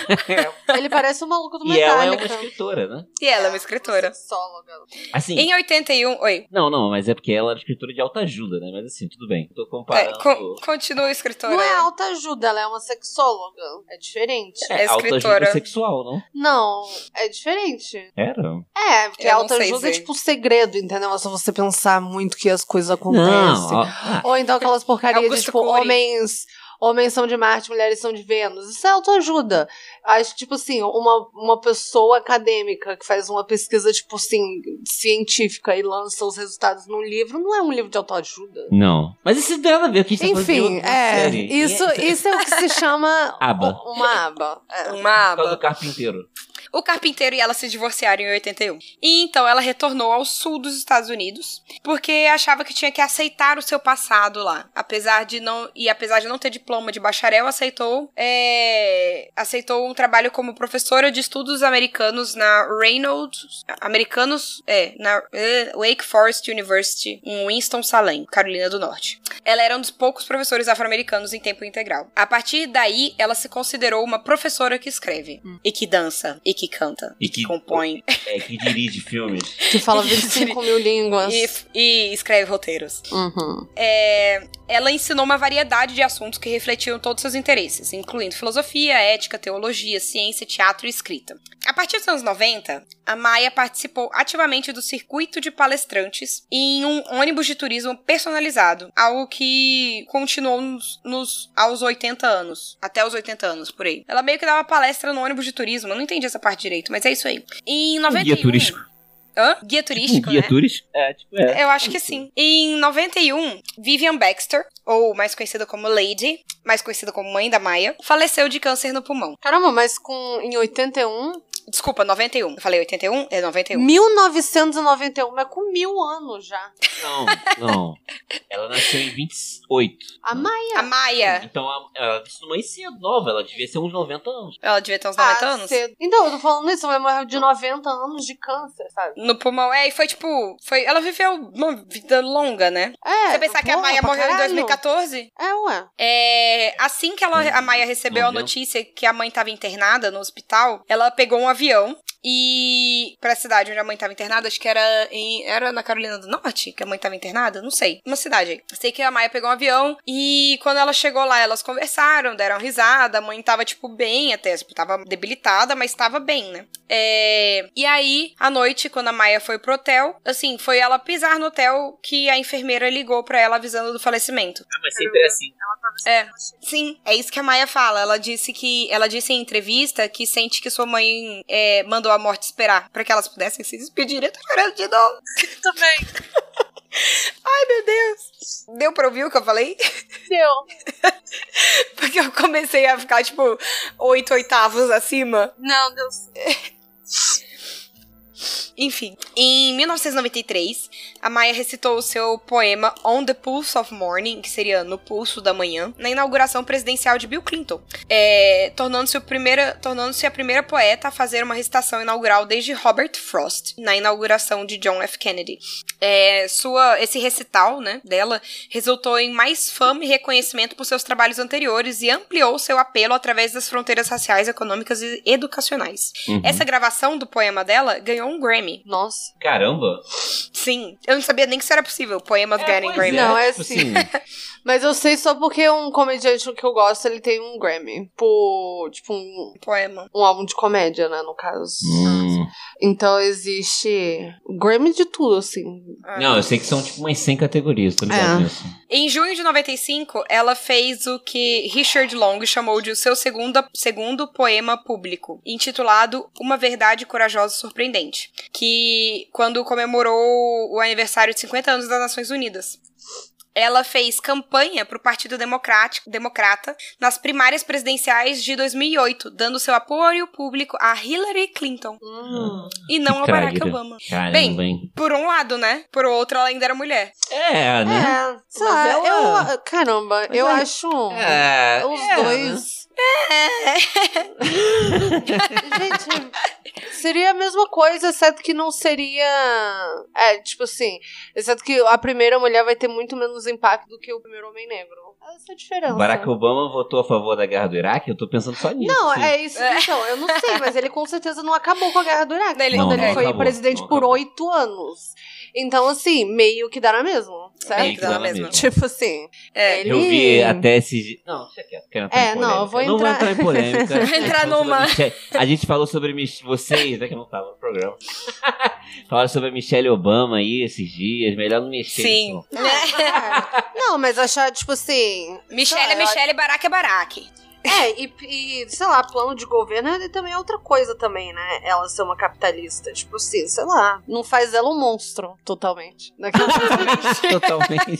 Ele parece o maluco do E ela é uma Metallica. escritora, né? E ela é uma escritora. Sexóloga. Assim, Em oitenta e um... Oi. não, não, mas é porque ela é escritora de autoajuda, né? Mas assim, tudo bem. Tô É, comparando... co- continua escritora. Não é autoajuda, ela é uma sexóloga. É diferente. é autoajuda escritora. sexual, não? Não, é diferente. Era? É, porque Eu não sei autoajuda é dizer. tipo segredo, entendeu? É só você pensar muito que as coisas acontecem. Não, ó, ah, Ou então aquelas porcarias de Augusto tipo, Cury. homens... Homens são de Marte, mulheres são de Vênus. Isso é autoajuda. Acho, tipo assim, uma, uma pessoa acadêmica que faz uma pesquisa, tipo assim, científica e lança os resultados num livro, não é um livro de autoajuda. não. Mas isso não tem nada a ver com o que a gente tá Enfim, falando de outra é. série. Isso, E é- isso é o que se chama Aba. uma aba. É. Uma Por causa do aba. carpinteiro. O carpinteiro e ela se divorciaram em oitenta e um. E então ela retornou ao sul dos Estados Unidos, porque achava que tinha que aceitar o seu passado lá. Apesar de não, e apesar de não ter diploma de bacharel, aceitou, é, aceitou um trabalho como professora de estudos americanos na Reynolds, americanos, é, na é, Wake Forest University, em Winston-Salem, Carolina do Norte. Ela era um dos poucos professores afro-americanos em tempo integral. A partir daí, ela se considerou uma professora que escreve, Hum. e que dança, e que canta, E e que que- compõe, É, que dirige filmes. Que fala vinte e cinco mil línguas. e, e escreve roteiros. Uhum. É, ela ensinou uma variedade de assuntos que refletiam todos seus interesses, incluindo filosofia, ética, teologia, ciência, teatro e escrita. A partir dos anos noventa, a Maya participou ativamente do circuito de palestrantes em um ônibus de turismo personalizado, algo que continuou nos, nos- aos oitenta anos, até os oitenta anos, por aí. Ela meio que dava palestra no ônibus de turismo, eu não entendi essa parte direito, mas é isso aí. Em noventa e um... guia turístico. Hã? Guia Tipo, um turístico, guia né? turístico? É, tipo, é. Eu acho que sim. Em noventa e um, Vivian Baxter, ou mais conhecida como Lady, mais conhecida como mãe da Maya, faleceu de câncer no pulmão. Caramba, mas com, em oitenta e um... Desculpa, noventa e um. Eu falei oitenta e um? É noventa e um. mil novecentos e noventa e um, mas com mil anos já. Não, não. Ela nasceu em vinte e oito. A Maia. A Maya, Então a- ela disse mãe cedo, nova. Ela devia ser uns noventa anos. ela devia ter uns noventa Ah, anos. cedo. Então, eu tô falando isso, ela morreu de noventa anos de câncer, sabe? No pulmão, é, e foi tipo... Foi, ela viveu uma vida longa, né? É. Você pensar que a porra, Maya pra morreu em caralho. dois mil e catorze? É, ué. É, assim que ela, a Maya recebeu a noventa. notícia que a mãe estava internada no hospital, ela pegou um avião e pra cidade onde a mãe estava internada, acho que era em, era na Carolina do Norte que a mãe estava internada, não sei, uma cidade aí. Sei que a Maya pegou um avião e quando ela chegou lá, elas conversaram, deram risada, a mãe tava tipo bem até, tipo, tava debilitada, mas tava bem, né? É, e aí, à noite, quando a Maya foi pro hotel, assim, foi ela pisar no hotel que a enfermeira ligou pra ela avisando do falecimento. Ah, mas sempre é assim. É, sim, é isso que a Maya fala. Ela disse que ela disse em entrevista que sente que sua mãe é, mandou a morte esperar pra que elas pudessem se despedir. Eu tô chorando de novo. Também. Ai, meu Deus. Deu pra ouvir o que eu falei? Deu. Porque eu comecei a ficar, tipo, oito oitavos acima. Não, deu. Enfim, em mil novecentos e noventa e três, a Maya recitou o seu poema On the Pulse of Morning, que seria No Pulso da Manhã, na inauguração presidencial de Bill Clinton, é, tornando-se, o primeira, tornando-se a primeira poeta a fazer uma recitação inaugural desde Robert Frost, na inauguração de John F. Kennedy. É, sua, esse recital, né, dela resultou em mais fama e reconhecimento por seus trabalhos anteriores e ampliou seu apelo através das fronteiras raciais, econômicas e educacionais. Uhum. Essa gravação do poema dela ganhou um Grammy. Nossa. Caramba. Sim, eu não sabia nem que isso era possível, poemas ganharem pois Grammy. Não, é tipo assim. Mas eu sei só porque um comediante que eu gosto, ele tem um Grammy. Por, tipo, um, Poema. um álbum de comédia, né, no caso. Hum. Então existe Grammy de tudo, assim. Não, eu sei que são tipo umas cem categorias, tô ligado É. nisso. Em junho de noventa e cinco, ela fez o que Richard Long chamou de o seu segundo, segundo poema público, intitulado Uma Verdade Corajosa e Surpreendente, que quando comemorou o aniversário de cinquenta anos das Nações Unidas. Ela fez campanha para o Partido Democrático, Democrata nas primárias presidenciais de dois mil e oito, dando seu apoio público a Hillary Clinton. Hum. E não Que a Barack traíra. Obama. Caramba, Bem, hein? por um lado, né? Por outro, ela ainda era mulher. É, né? É, sei Mas lá, ela- eu... Caramba, Mas eu aí- acho É, os é, dois... Gente, seria a mesma coisa, exceto que não seria... É, tipo assim, exceto que a primeira mulher vai ter muito menos impacto do que o primeiro homem negro. Essa é a diferença. Barack Obama votou a favor da guerra do Iraque? Eu tô pensando só nisso. Não, assim. é isso. Então, eu não sei, mas ele com certeza não acabou com a guerra do Iraque. Ele- quando Não, ele não foi acabou, presidente não por acabou. oito anos. Então, assim, meio que dá na mesma, certo? Meio que dá na mesma. Tipo assim. É. ele... Eu vi até esses... Não, deixa quieto. Quero entrar É, em não, polêmica. eu vou Não vou entrar- entrar em polêmica. Vai A gente entrar falou sobre numa. a Michelle- A gente falou sobre Mich- vocês, né, que eu não tava no programa. Falaram sobre a Michelle Obama aí esses dias. Melhor não mexer Sim. nisso, Não, cara, não, mas achar, tipo assim... Michelle sei é lá, eu Michelle, Barack é Barack. É, e, e, sei lá, plano de governo é também é outra coisa também, né? Ela ser uma capitalista. Tipo assim, sei lá, não faz ela um monstro, totalmente. Daquela... não. Totalmente.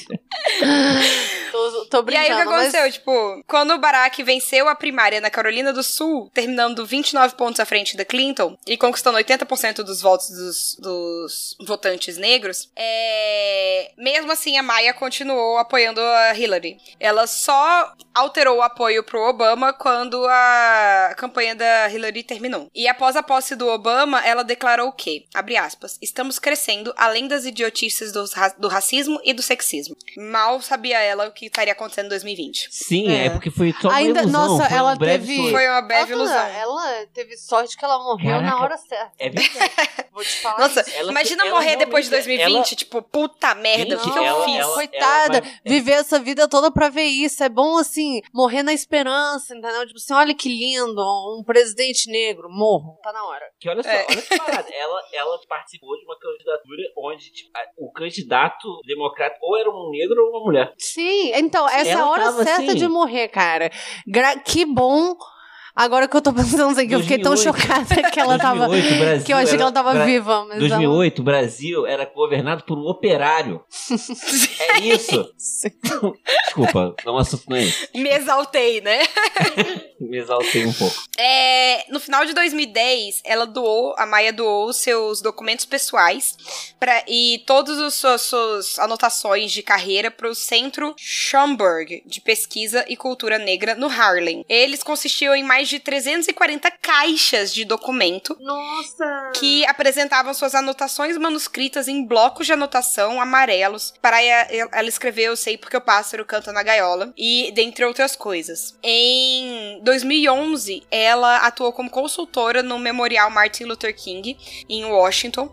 tô, tô E brincando, aí o que aconteceu? mas... Tipo, quando o Barack venceu a primária na Carolina do Sul, terminando vinte e nove pontos à frente da Clinton e conquistando oitenta por cento dos votos dos, dos votantes negros, é... mesmo assim a Maya continuou apoiando a Hillary. Ela só alterou o apoio pro Obama quando a campanha da Hillary terminou. E após a posse do Obama, ela declarou que, abre aspas, estamos crescendo além das idiotices do, ra- do racismo e do sexismo. Mal sabia ela o que estaria acontecendo em dois mil e vinte. Sim, é, É. porque foi só uma Ainda- ilusão. nossa, foi ela um breve teve- sonho. Foi uma breve ela, ilusão. ela teve sorte que ela morreu Caraca. na hora certa. É verdade. Vou te falar Nossa, isso. Ela- imagina ela morrer depois de dois realmente- mil e vinte, ela- tipo, puta merda, o que, Gente, que eu ela- fiz? ela- Coitada, vai- viver essa vida toda pra ver isso. É bom, assim, morrer na esperança, entendeu? Tipo assim, olha que lindo, um presidente negro, morro. Tá na hora. Que olha só, É. olha que parada. Ela, ela participou de uma candidatura onde tipo, a- o candidato democrata ou era um negro ou uma mulher. Sim, então, essa é a Ela hora tava certa assim. de morrer, cara. Gra- que bom. Agora que eu tô pensando assim, que eu fiquei tão dois mil e oito. chocada que ela tava. dois mil e oito, o Brasil Que eu achei que era- ela tava Bra- viva. Mas dois mil e oito, o Brasil era governado por um operário. É isso. Desculpa, não assunto não é esse. Me exaltei, né? Me exaltei um pouco. É, no final de dois mil e dez, ela doou, a Maya doou seus documentos pessoais pra, e todas as suas, suas anotações de carreira para o Centro Schomburg de Pesquisa e Cultura Negra no Harlem. Eles consistiam em mais de trezentas e quarenta caixas de documento Nossa! que apresentavam suas anotações manuscritas em blocos de anotação amarelos para ela ela escrever Eu Sei Porque o Pássaro Canta na Gaiola e dentre outras coisas. Em dois mil e onze, ela atuou como consultora no Memorial Martin Luther King em Washington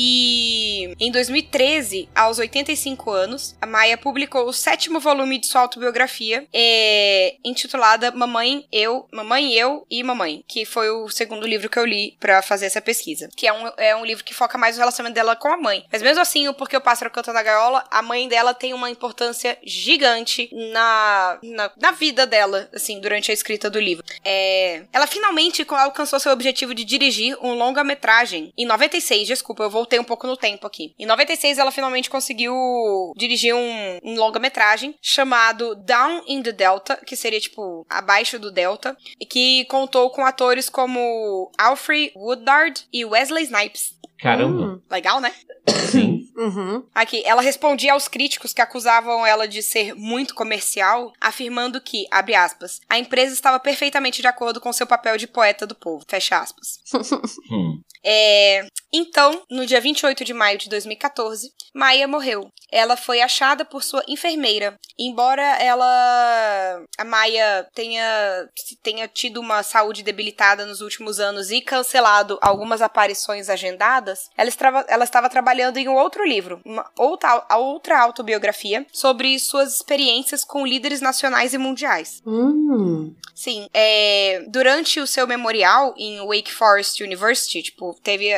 e em dois mil e treze, aos oitenta e cinco anos, a Maya publicou o sétimo volume de sua autobiografia é, intitulada Mamãe, Eu, Mamãe, Eu e Mamãe, que foi o segundo livro que eu li pra fazer essa pesquisa, que é um, é um livro que foca mais no relacionamento dela com a mãe. Mas mesmo assim, o Porque o Pássaro Canta na Gaiola, a mãe dela tem uma importância gigante na, na, na vida dela, assim, durante a escrita do livro. É, ela finalmente alcançou seu objetivo de dirigir um longa-metragem. Em noventa e seis, desculpa, eu voltei um pouco no tempo aqui. Em noventa e seis, ela finalmente conseguiu dirigir um, um longa-metragem chamado Down in the Delta, que seria, tipo, abaixo do Delta, e que contou com atores como Alfred Woodard e Wesley Snipes. Caramba. Hum. Legal, né? Sim. Uhum. Aqui, ela respondia aos críticos que acusavam ela de ser muito comercial, afirmando que, abre aspas, a empresa estava perfeitamente de acordo com seu papel de poeta do povo, fecha aspas. Hum. É... Então, no dia vinte e oito de maio de dois mil e catorze, Maya morreu. Ela foi achada por sua enfermeira. Embora ela, a Maya tenha, tenha tido uma saúde debilitada nos últimos anos e cancelado algumas aparições agendadas, ela estava, ela estava trabalhando em um outro livro, uma outra, outra autobiografia, sobre suas experiências com líderes nacionais e mundiais. Hum. Sim, é, durante o seu memorial em Wake Forest University, tipo, teve é,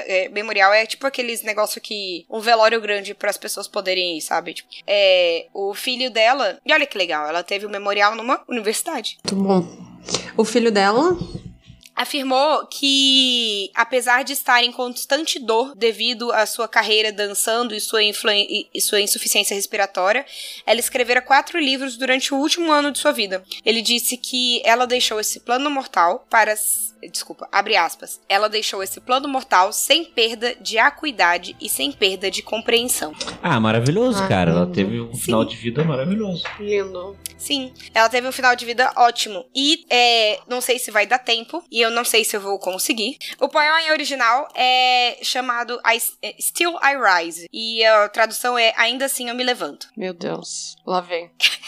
memorial é tipo aqueles negócio que... Um velório grande para as pessoas poderem ir, sabe? Tipo, é, o filho dela... E olha que legal, ela teve o memorial numa universidade. Muito bom. O filho dela... afirmou que, apesar de estar em constante dor devido à sua carreira dançando e sua, influ- e sua insuficiência respiratória, ela escrevera quatro livros durante o último ano de sua vida. Ele disse que ela deixou esse plano mortal para... Desculpa, abre aspas. Ela deixou esse plano mortal sem perda de acuidade e sem perda de compreensão. Ah, maravilhoso, Ah, cara. Ela lindo. teve um final Sim. de vida maravilhoso. Lindo. Sim, ela teve um final de vida ótimo. E é, não sei se vai dar tempo, e eu não sei se eu vou conseguir. O poema em original é chamado I, Still I Rise. E a tradução é Ainda Assim Eu Me Levanto. Meu Deus. Lá vem.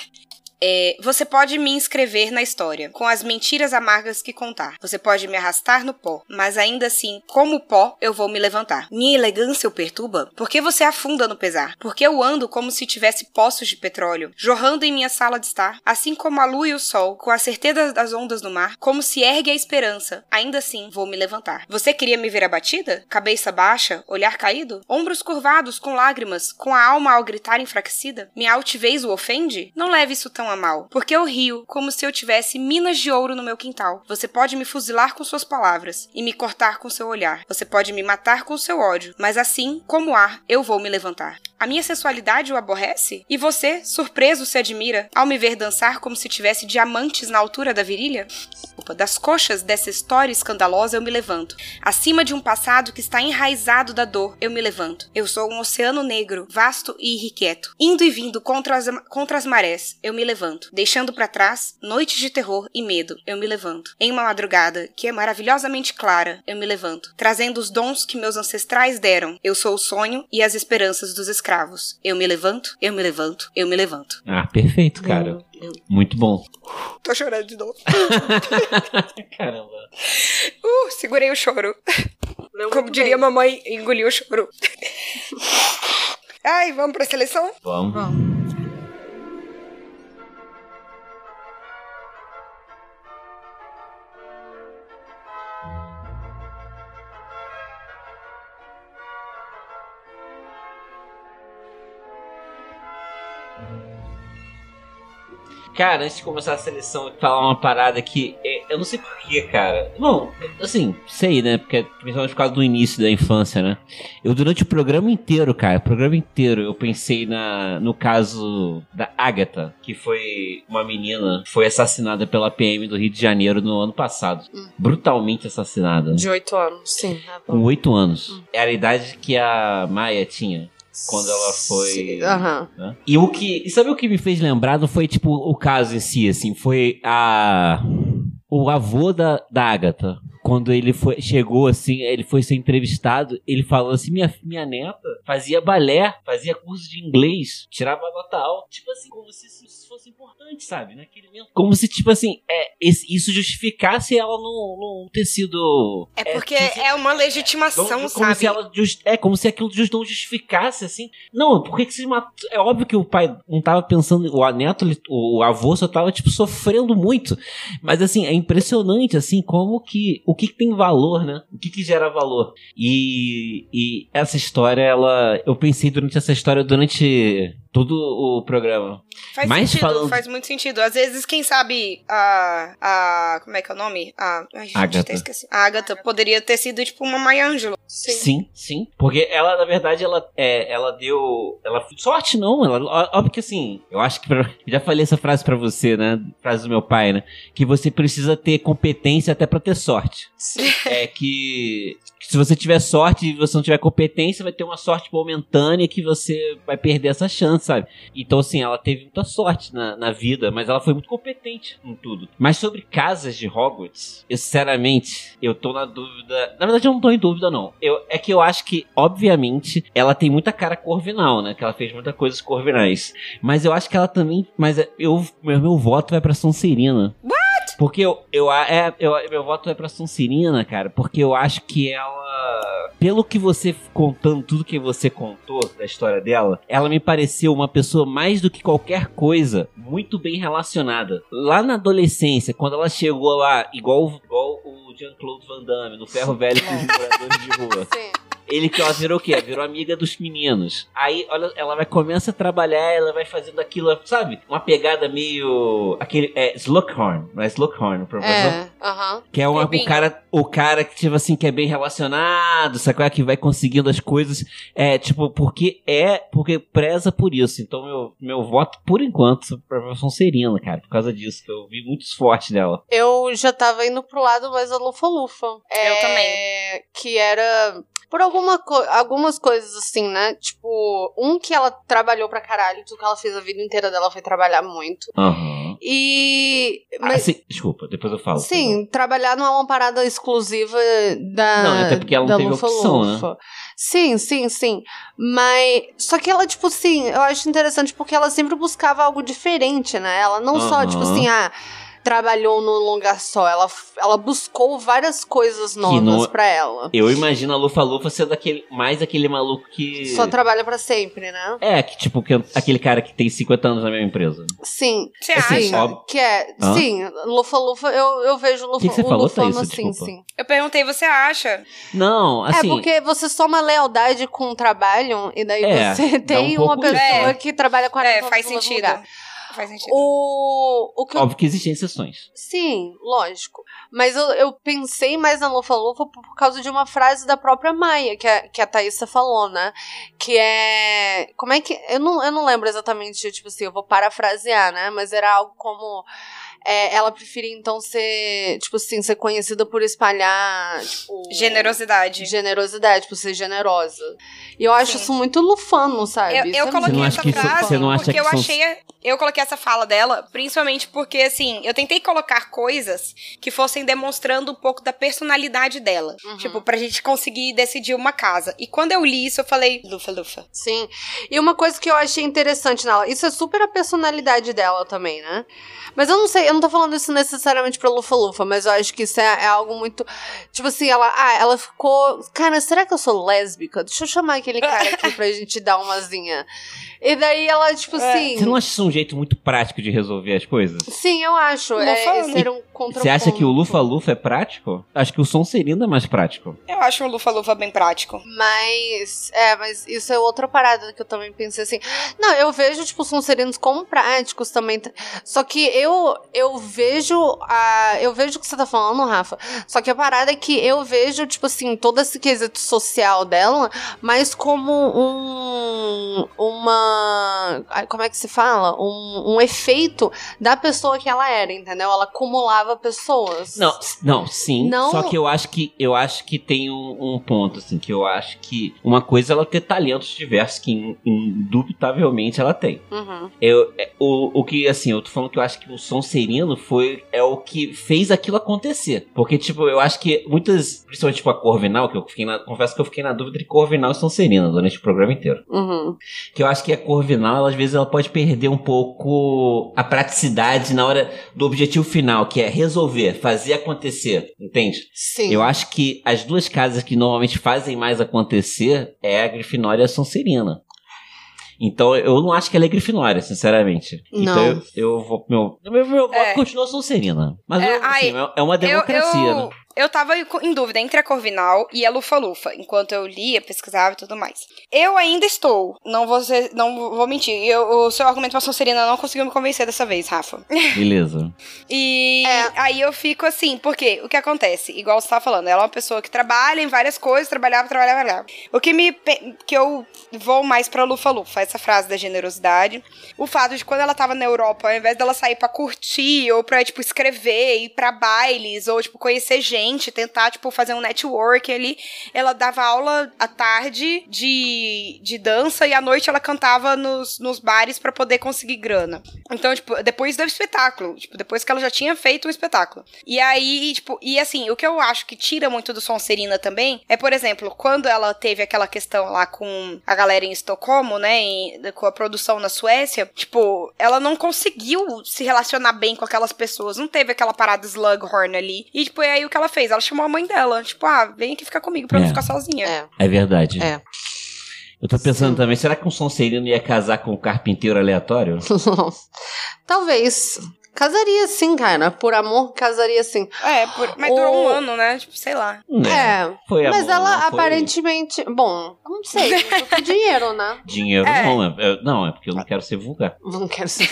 É, você pode me inscrever na história, com as mentiras amargas que contar. Você pode me arrastar no pó, mas ainda assim, como pó, eu vou me levantar. Minha elegância o perturba? Por que você afunda no pesar? Porque eu ando como se tivesse poços de petróleo, jorrando em minha sala de estar, assim como a lua e o sol, com a certeza das ondas no mar, como se ergue a esperança. Ainda assim, vou me levantar. Você queria me ver abatida? Cabeça baixa? Olhar caído? Ombros curvados, com lágrimas, com a alma ao gritar enfraquecida? Minha altivez o ofende? Não leve isso tão a mal, porque eu rio como se eu tivesse minas de ouro no meu quintal. Você pode me fuzilar com suas palavras e me cortar com seu olhar. Você pode me matar com seu ódio, mas assim, como ar, eu vou me levantar. A minha sensualidade o aborrece? E você, surpreso, se admira ao me ver dançar como se tivesse diamantes na altura da virilha? Opa, das coxas dessa história escandalosa eu me levanto. Acima de um passado que está enraizado da dor, eu me levanto. Eu sou um oceano negro, vasto e irrequieto, indo e vindo contra as, contra as marés, eu me levanto. Deixando para trás noites de terror e medo, eu me levanto. Em uma madrugada que é maravilhosamente clara, eu me levanto. Trazendo os dons que meus ancestrais deram, eu sou o sonho e as esperanças dos escravos. Eu me levanto, eu me levanto, eu me levanto. Ah, perfeito, cara. Muito bom. Tô chorando de novo. Caramba. Uh, segurei o choro. Leu Como muito diria bem. mamãe, engoliu o choro. Ai, vamos pra seleção? Vamos. Vamos. Cara, antes de começar a seleção, eu vou falar uma parada que é, eu não sei porquê, cara. Bom, assim, sei, né? Porque principalmente por causa do início da infância, né? Eu, durante o programa inteiro, cara, o programa inteiro, eu pensei na, no caso da Agatha, que foi uma menina que foi assassinada pela P M do Rio de Janeiro no ano passado. Hum. Brutalmente assassinada. De oito anos, sim. Com oito anos. Hum. Era a idade que a Maia tinha. Quando ela foi... Aham. Né? E o que... E sabe o que me fez lembrar? Não foi, tipo, o caso em si, assim. Foi a... O avô da, da Agatha. Quando ele foi, chegou, assim, ele foi ser entrevistado, ele falou assim, minha, minha neta fazia balé, fazia curso de inglês, tirava nota alta. Tipo assim, como se isso fosse importante, sabe? Naquele momento. Como se, tipo assim, é, esse, isso justificasse ela não, não ter sido... É porque é, é uma legitimação, como sabe? Se ela just, é como se aquilo just não justificasse, assim. Não, por que que se matou? É óbvio que o pai não tava pensando, o neto, o avô só tava, tipo, sofrendo muito. Mas, assim, é impressionante, assim, como que... O que, que tem valor, né? O que, que gera valor? E, e essa história, ela... Eu pensei durante essa história, durante todo o programa. Faz Mas sentido, falando... faz muito sentido. Às vezes, quem sabe, a... a como é que é o nome? A, ai, gente, Agatha. até esqueci. A Agatha poderia ter sido, tipo, uma Maya Angelou. Sim. sim, sim. Porque ela, na verdade, ela, é, ela deu... Ela sorte, não. Ela, óbvio que, assim, eu acho que... Pra, já falei essa frase pra você, né? Frase do meu pai, né? Que você precisa ter competência até pra ter sorte. Sim. É que... Se você tiver sorte e você não tiver competência, vai ter uma sorte momentânea que você vai perder essa chance, sabe? Então, assim, ela teve muita sorte na, na vida, mas ela foi muito competente em tudo. Mas sobre casas de Hogwarts, eu, sinceramente, eu tô na dúvida... Na verdade, eu não tô em dúvida, não. Eu, é que eu acho que, obviamente, ela tem muita cara corvinal, né? Que ela fez muitas coisas corvinais. Mas eu acho que ela também... Mas eu, meu, meu voto vai pra Sonserina. What? Porque eu, eu, é, eu, meu voto é pra Sonserina, cara, porque eu acho que ela, pelo que você contando, tudo que você contou da história dela, ela me pareceu uma pessoa mais do que qualquer coisa, muito bem relacionada. Lá na adolescência, quando ela chegou lá, igual, igual o Jean-Claude Van Damme, no Ferro Velho com os moradores de rua. Sim. ele que ela virou o quê? Virou amiga dos meninos. Aí, olha, ela vai começa a trabalhar, ela vai fazendo aquilo, sabe? Uma pegada meio... Aquele... É, Slughorn. Não é Slughorn, o professor? É, aham. Uh-huh. Que é uma, o, cara, o cara que, tipo assim, que é bem relacionado, sabe? Que vai conseguindo as coisas. É, tipo, porque é... Porque preza por isso. Então, meu, meu voto, por enquanto, pra Sonserina, cara. Por causa disso, que eu vi muito esforço dela. Eu já tava indo pro lado mais da Lufa-Lufa. É, eu também. Que era... Por alguma co- algumas coisas assim, né? Tipo, um que ela trabalhou pra caralho, tudo que ela fez a vida inteira dela foi trabalhar muito. Aham. E... Mas... Ah, sim, desculpa, depois eu falo. Sim, entendeu? Trabalhar não é uma parada exclusiva da Não, até porque ela não teve Lufa opção, Lufa. né? Sim, sim, sim. Mas... Só que ela, tipo assim, eu acho interessante porque ela sempre buscava algo diferente, né? Ela não Aham. só, tipo assim, ah... trabalhou num lugar só, ela, ela buscou várias coisas novas no, pra ela. Eu imagino a Lufa-Lufa sendo aquele, mais aquele maluco que... Só trabalha pra sempre, né? É, que tipo, que, aquele cara que tem cinquenta anos na mesma empresa. Sim. Você Sim, acha? que é, Hã? sim, Lufa-Lufa, eu, eu vejo Lufa, Que que você o falou, Lufano Thaís? assim, Desculpa. sim. Eu perguntei, você acha? Não, assim... É porque você soma lealdade com o trabalho e daí É, você dá um tem pouco uma pessoa isso, né? que trabalha quarenta É, anos faz no mesmo sentido. lugar. Faz sentido. O, o que eu Óbvio que existem exceções. Sim, lógico. Mas eu, eu pensei mais na Lufa-Lufa por, por causa de uma frase da própria Maia, que a, que a Thaísa falou, né? Que é... Como é que... Eu não, eu não lembro exatamente, tipo assim, eu vou parafrasear, né? Mas era algo como... É, ela preferia, então, ser... Tipo assim, ser conhecida por espalhar, tipo... Generosidade. Generosidade, por ser generosa. E eu acho Sim. isso muito lufano, sabe? Eu, Isso eu é coloquei Você não essa acha que isso- frase você não acha porque que eu são- achei... a- Eu coloquei essa fala dela, principalmente porque, assim, eu tentei colocar coisas que fossem demonstrando um pouco da personalidade dela. Uhum. Tipo, pra gente conseguir decidir uma casa. E quando eu li isso, eu falei, lufa, lufa. Sim. E uma coisa que eu achei interessante nela, isso é super a personalidade dela também, né? Mas eu não sei, eu não tô falando isso necessariamente pra Lufa-Lufa, mas eu acho que isso é, é algo muito... Tipo assim, ela, ah, ela ficou... Cara, será que eu sou lésbica? Deixa eu chamar aquele cara aqui pra gente dar umazinha. E daí ela, tipo assim... Você não acha isso um jeito muito prático de resolver as coisas? Sim, eu acho. É, é ser um contraponto. Você acha que o Lufa-Lufa é prático? Acho que o Sonserina é mais prático. Eu acho o lufa, lufa bem prático. Mas, é, mas isso é outra parada que eu também pensei assim. Não, eu vejo, tipo, os Sonserinos como práticos também. Só que eu, eu vejo a... Eu vejo o que você tá falando, Rafa. Só que a parada é que eu vejo, tipo assim, todo esse quesito social dela, mas como um... Uma... Como é que se fala? Um, um efeito da pessoa que ela era, entendeu? Ela acumulava pessoas. Não, não, sim. Não- Só que eu acho que eu acho que tem um, um ponto, assim, que eu acho que uma coisa é ela ter talentos diversos, que in- indubitavelmente ela tem. Uhum. Eu, é, o, o que, assim, eu tô falando que eu acho que o Sonserino foi, é o que fez aquilo acontecer. Porque, tipo, eu acho que muitas, principalmente, tipo, a Corvinal, que eu fiquei na, confesso que eu fiquei na dúvida entre Corvinal e Sonserina durante o programa inteiro. Uhum. Que eu acho que a Corvinal, ela, às vezes, ela pode perder um pouco a praticidade na hora do objetivo final, que é resolver, fazer acontecer, entende? Sim. Eu acho que as duas casas que normalmente fazem mais acontecer é a Grifinória e a Sonserina. Então eu não acho que ela é Grifinória, sinceramente. Não. Então eu, eu vou. Meu, meu, meu voto É. continua Sonserina. Mas É, eu, assim, ai, é uma democracia, eu, eu, né? eu tava em dúvida entre a Corvinal e a Lufa-Lufa, enquanto eu lia, pesquisava e tudo mais. Eu ainda estou, não vou, ser, não vou mentir, eu, o seu argumento pra Sonserina não conseguiu me convencer dessa vez, Rafa. Beleza. E É. aí eu fico assim, porque o que acontece? Igual você tava falando, ela é uma pessoa que trabalha em várias coisas, trabalhava, trabalhava, trabalhava. O que me pe- que eu vou mais pra Lufa-Lufa, essa frase da generosidade. O fato de quando ela tava na Europa, ao invés dela sair pra curtir, ou pra, tipo, escrever, ir pra bailes, ou, tipo, conhecer gente, tentar, tipo, fazer um network ali, ela dava aula à tarde de, de dança e à noite ela cantava nos, nos bares pra poder conseguir grana. Então, tipo, depois do espetáculo, tipo, depois que ela já tinha feito o espetáculo. E aí, tipo, e assim, o que eu acho que tira muito do Sonserina também é, por exemplo, quando ela teve aquela questão lá com a galera em Estocolmo, né, em, com a produção na Suécia, tipo, ela não conseguiu se relacionar bem com aquelas pessoas, não teve aquela parada Slughorn ali. E, tipo, é aí o que ela fez, ela chamou a mãe dela, tipo, ah, vem aqui ficar comigo pra eu É. não ficar sozinha. É. É verdade. É. Eu tô pensando também, será que um Sonserino ia casar com um carpinteiro aleatório? Talvez. Casaria sim, cara. Por amor, casaria sim. É, por... mas O- durou um ano, né? Tipo, sei lá. É, Foi mas amor, ela não foi aparentemente... Bom, não sei. Foi dinheiro, né? Dinheiro É. não, é, é- não, é porque eu não quero ser vulgar. Não quero ser...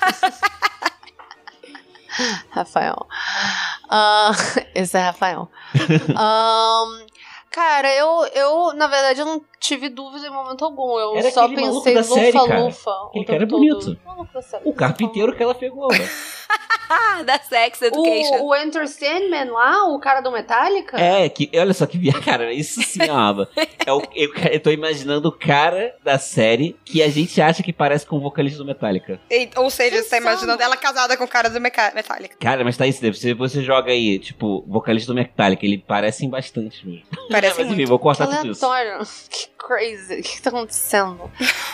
Rafael. Ah, esse é Rafael. Ahn, cara, eu, eu, na verdade, eu não tive dúvida em momento algum. Eu Era só aquele maluco pensei da série, cara. lufa-lufa. o Aquele tempo cara é todo. bonito. Maluco da série, O carpinteiro que ela pegou, velho. Ah, da Sex Education. O, o Enter Sandman lá, o cara do Metallica? É, que, olha só que via, cara, isso sim é uma aba. É o, eu, eu tô imaginando o cara da série que a gente acha que parece com o vocalista do Metallica. E- Ou seja, você tá Insano. imaginando ela casada com o cara do Meca- Metallica. Cara, mas tá isso, se você joga aí, tipo, vocalista do Metallica, ele parecem bastante mesmo. Parece Mas enfim, muito. vou cortar Que tudo isso. aleatório. Que crazy. O que, que tá acontecendo?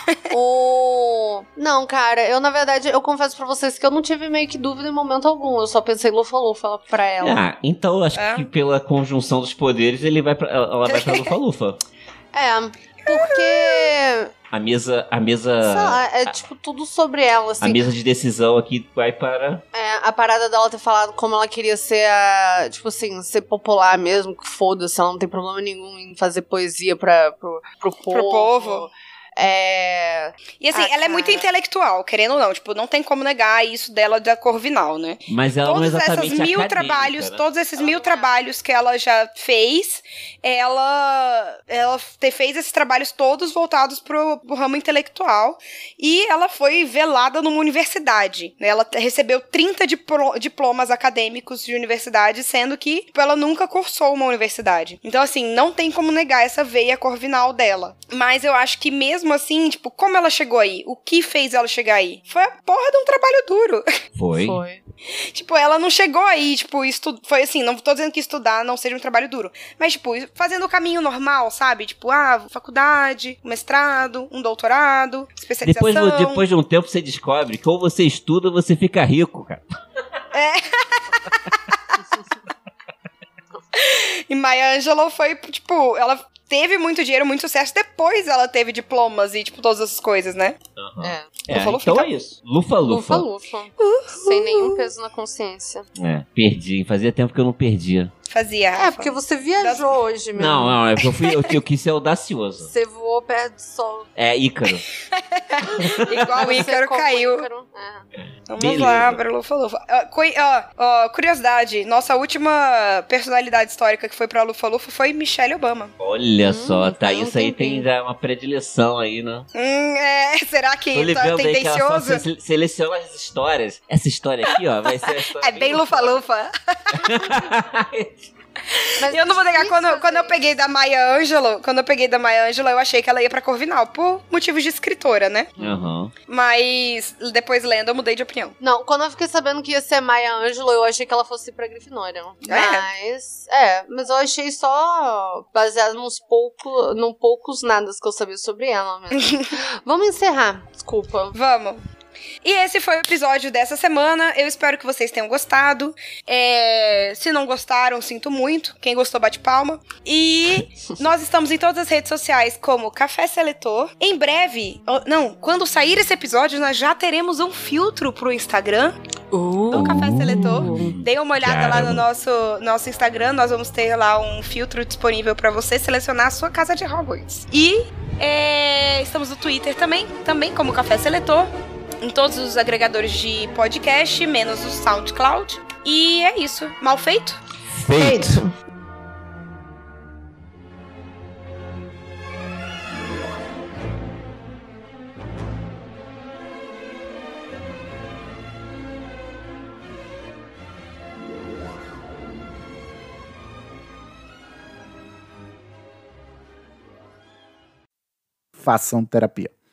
o... Não, cara, eu na verdade, eu confesso pra vocês que eu não tive meio que dúvida em momento algum. Eu só pensei lufa-lufa pra ela. Ah, então eu acho É? que pela conjunção dos poderes, ele vai pra, ela vai pra Lufa-Lufa. É, porque... A mesa, a mesa, Sei lá, é tipo tudo sobre ela, assim. a mesa de decisão aqui vai para... É, a parada dela ter falado como ela queria ser a, tipo assim, ser popular mesmo, que foda-se, ela não tem problema nenhum em fazer poesia pra, pro, pro povo. Pro povo. É... E assim, Ah, ela é muito cara. intelectual, querendo ou não. Tipo, não tem como negar isso dela da Corvinal, né? Mas ela não é Todas exatamente essas mil acadêmica, trabalhos, né? todos esses mil trabalhos que ela já fez, ela, ela te- fez esses trabalhos todos voltados pro, pro ramo intelectual. E ela foi velada numa universidade, né? Ela te- recebeu trinta diplo- diplomas acadêmicos de universidade, sendo que tipo, ela nunca cursou uma universidade. Então, assim, não tem como negar essa veia corvinal dela. Mas eu acho que mesmo assim, tipo, como ela chegou aí? O que fez ela chegar aí? Foi a porra de um trabalho duro. Foi. Foi. Tipo, ela não chegou aí, tipo, estu... foi assim, não tô dizendo que estudar não seja um trabalho duro, mas, tipo, fazendo o caminho normal, sabe? Tipo, ah, faculdade, um mestrado, um doutorado, especialização. Depois, depois de um tempo você descobre que ou você estuda ou você fica rico, cara. E Maya Angelou foi, tipo, ela teve muito dinheiro, muito sucesso, depois ela teve diplomas e, tipo, todas essas coisas, né? Uhum. É. É, Lufa-lufa, então então. é isso. Lufa-lufa. Lufa-lufa. Sem nenhum peso na consciência. É, perdi. Fazia tempo que eu não perdia. Fazia, É, Rafa. porque você viajou hoje mesmo. Não, não, é porque eu, fui, eu, eu quis ser audacioso. Você voou perto do sol. É, Ícaro. Igual o Você Ícaro como caiu. Ícaro. É. Vamos Beleza. lá para Lufa-Lufa. Ah, coi- ó, ó, curiosidade, nossa última personalidade histórica que foi pra Lufa-Lufa foi Michelle Obama. Olha Hum, só, tá. tem um Isso aí tem tempinho. já uma predileção aí, né? Hum, é, será que Tô tá ligando aí que ela só tendencioso? se- seleciona as histórias. Essa história aqui, ó, vai ser a história. É bem Lufa-Lufa. Mas E eu não vou negar, difícil quando, fazer quando eu isso. peguei da Maya Angelou, quando eu peguei da Maya Angelou, eu achei que ela ia pra Corvinal, por motivos de escritora, né? Aham. Mas depois lendo, eu mudei de opinião. Não, quando eu fiquei sabendo que ia ser Maya Angelou, eu achei que ela fosse pra Grifinória. Mas, é, mas eu achei só baseado nos poucos, num poucos nadas que eu sabia sobre ela mesmo. Vamos encerrar, desculpa. Vamos. E esse foi o episódio dessa semana. Eu espero que vocês tenham gostado. É, se não gostaram, sinto muito. Quem gostou, bate palma. E nós estamos em todas as redes sociais como Café Seletor. Em breve, oh, não, quando sair esse episódio, nós já teremos um filtro pro Instagram do Café Seletor. Dê uma olhada lá no Caramba. nosso, nosso Instagram. Nós vamos ter lá um filtro disponível pra você selecionar a sua casa de Hogwarts. E é, estamos no Twitter também, também como Café Seletor. Em todos os agregadores de podcast, menos o SoundCloud. E é isso. Mal feito? Feito. Façam terapia.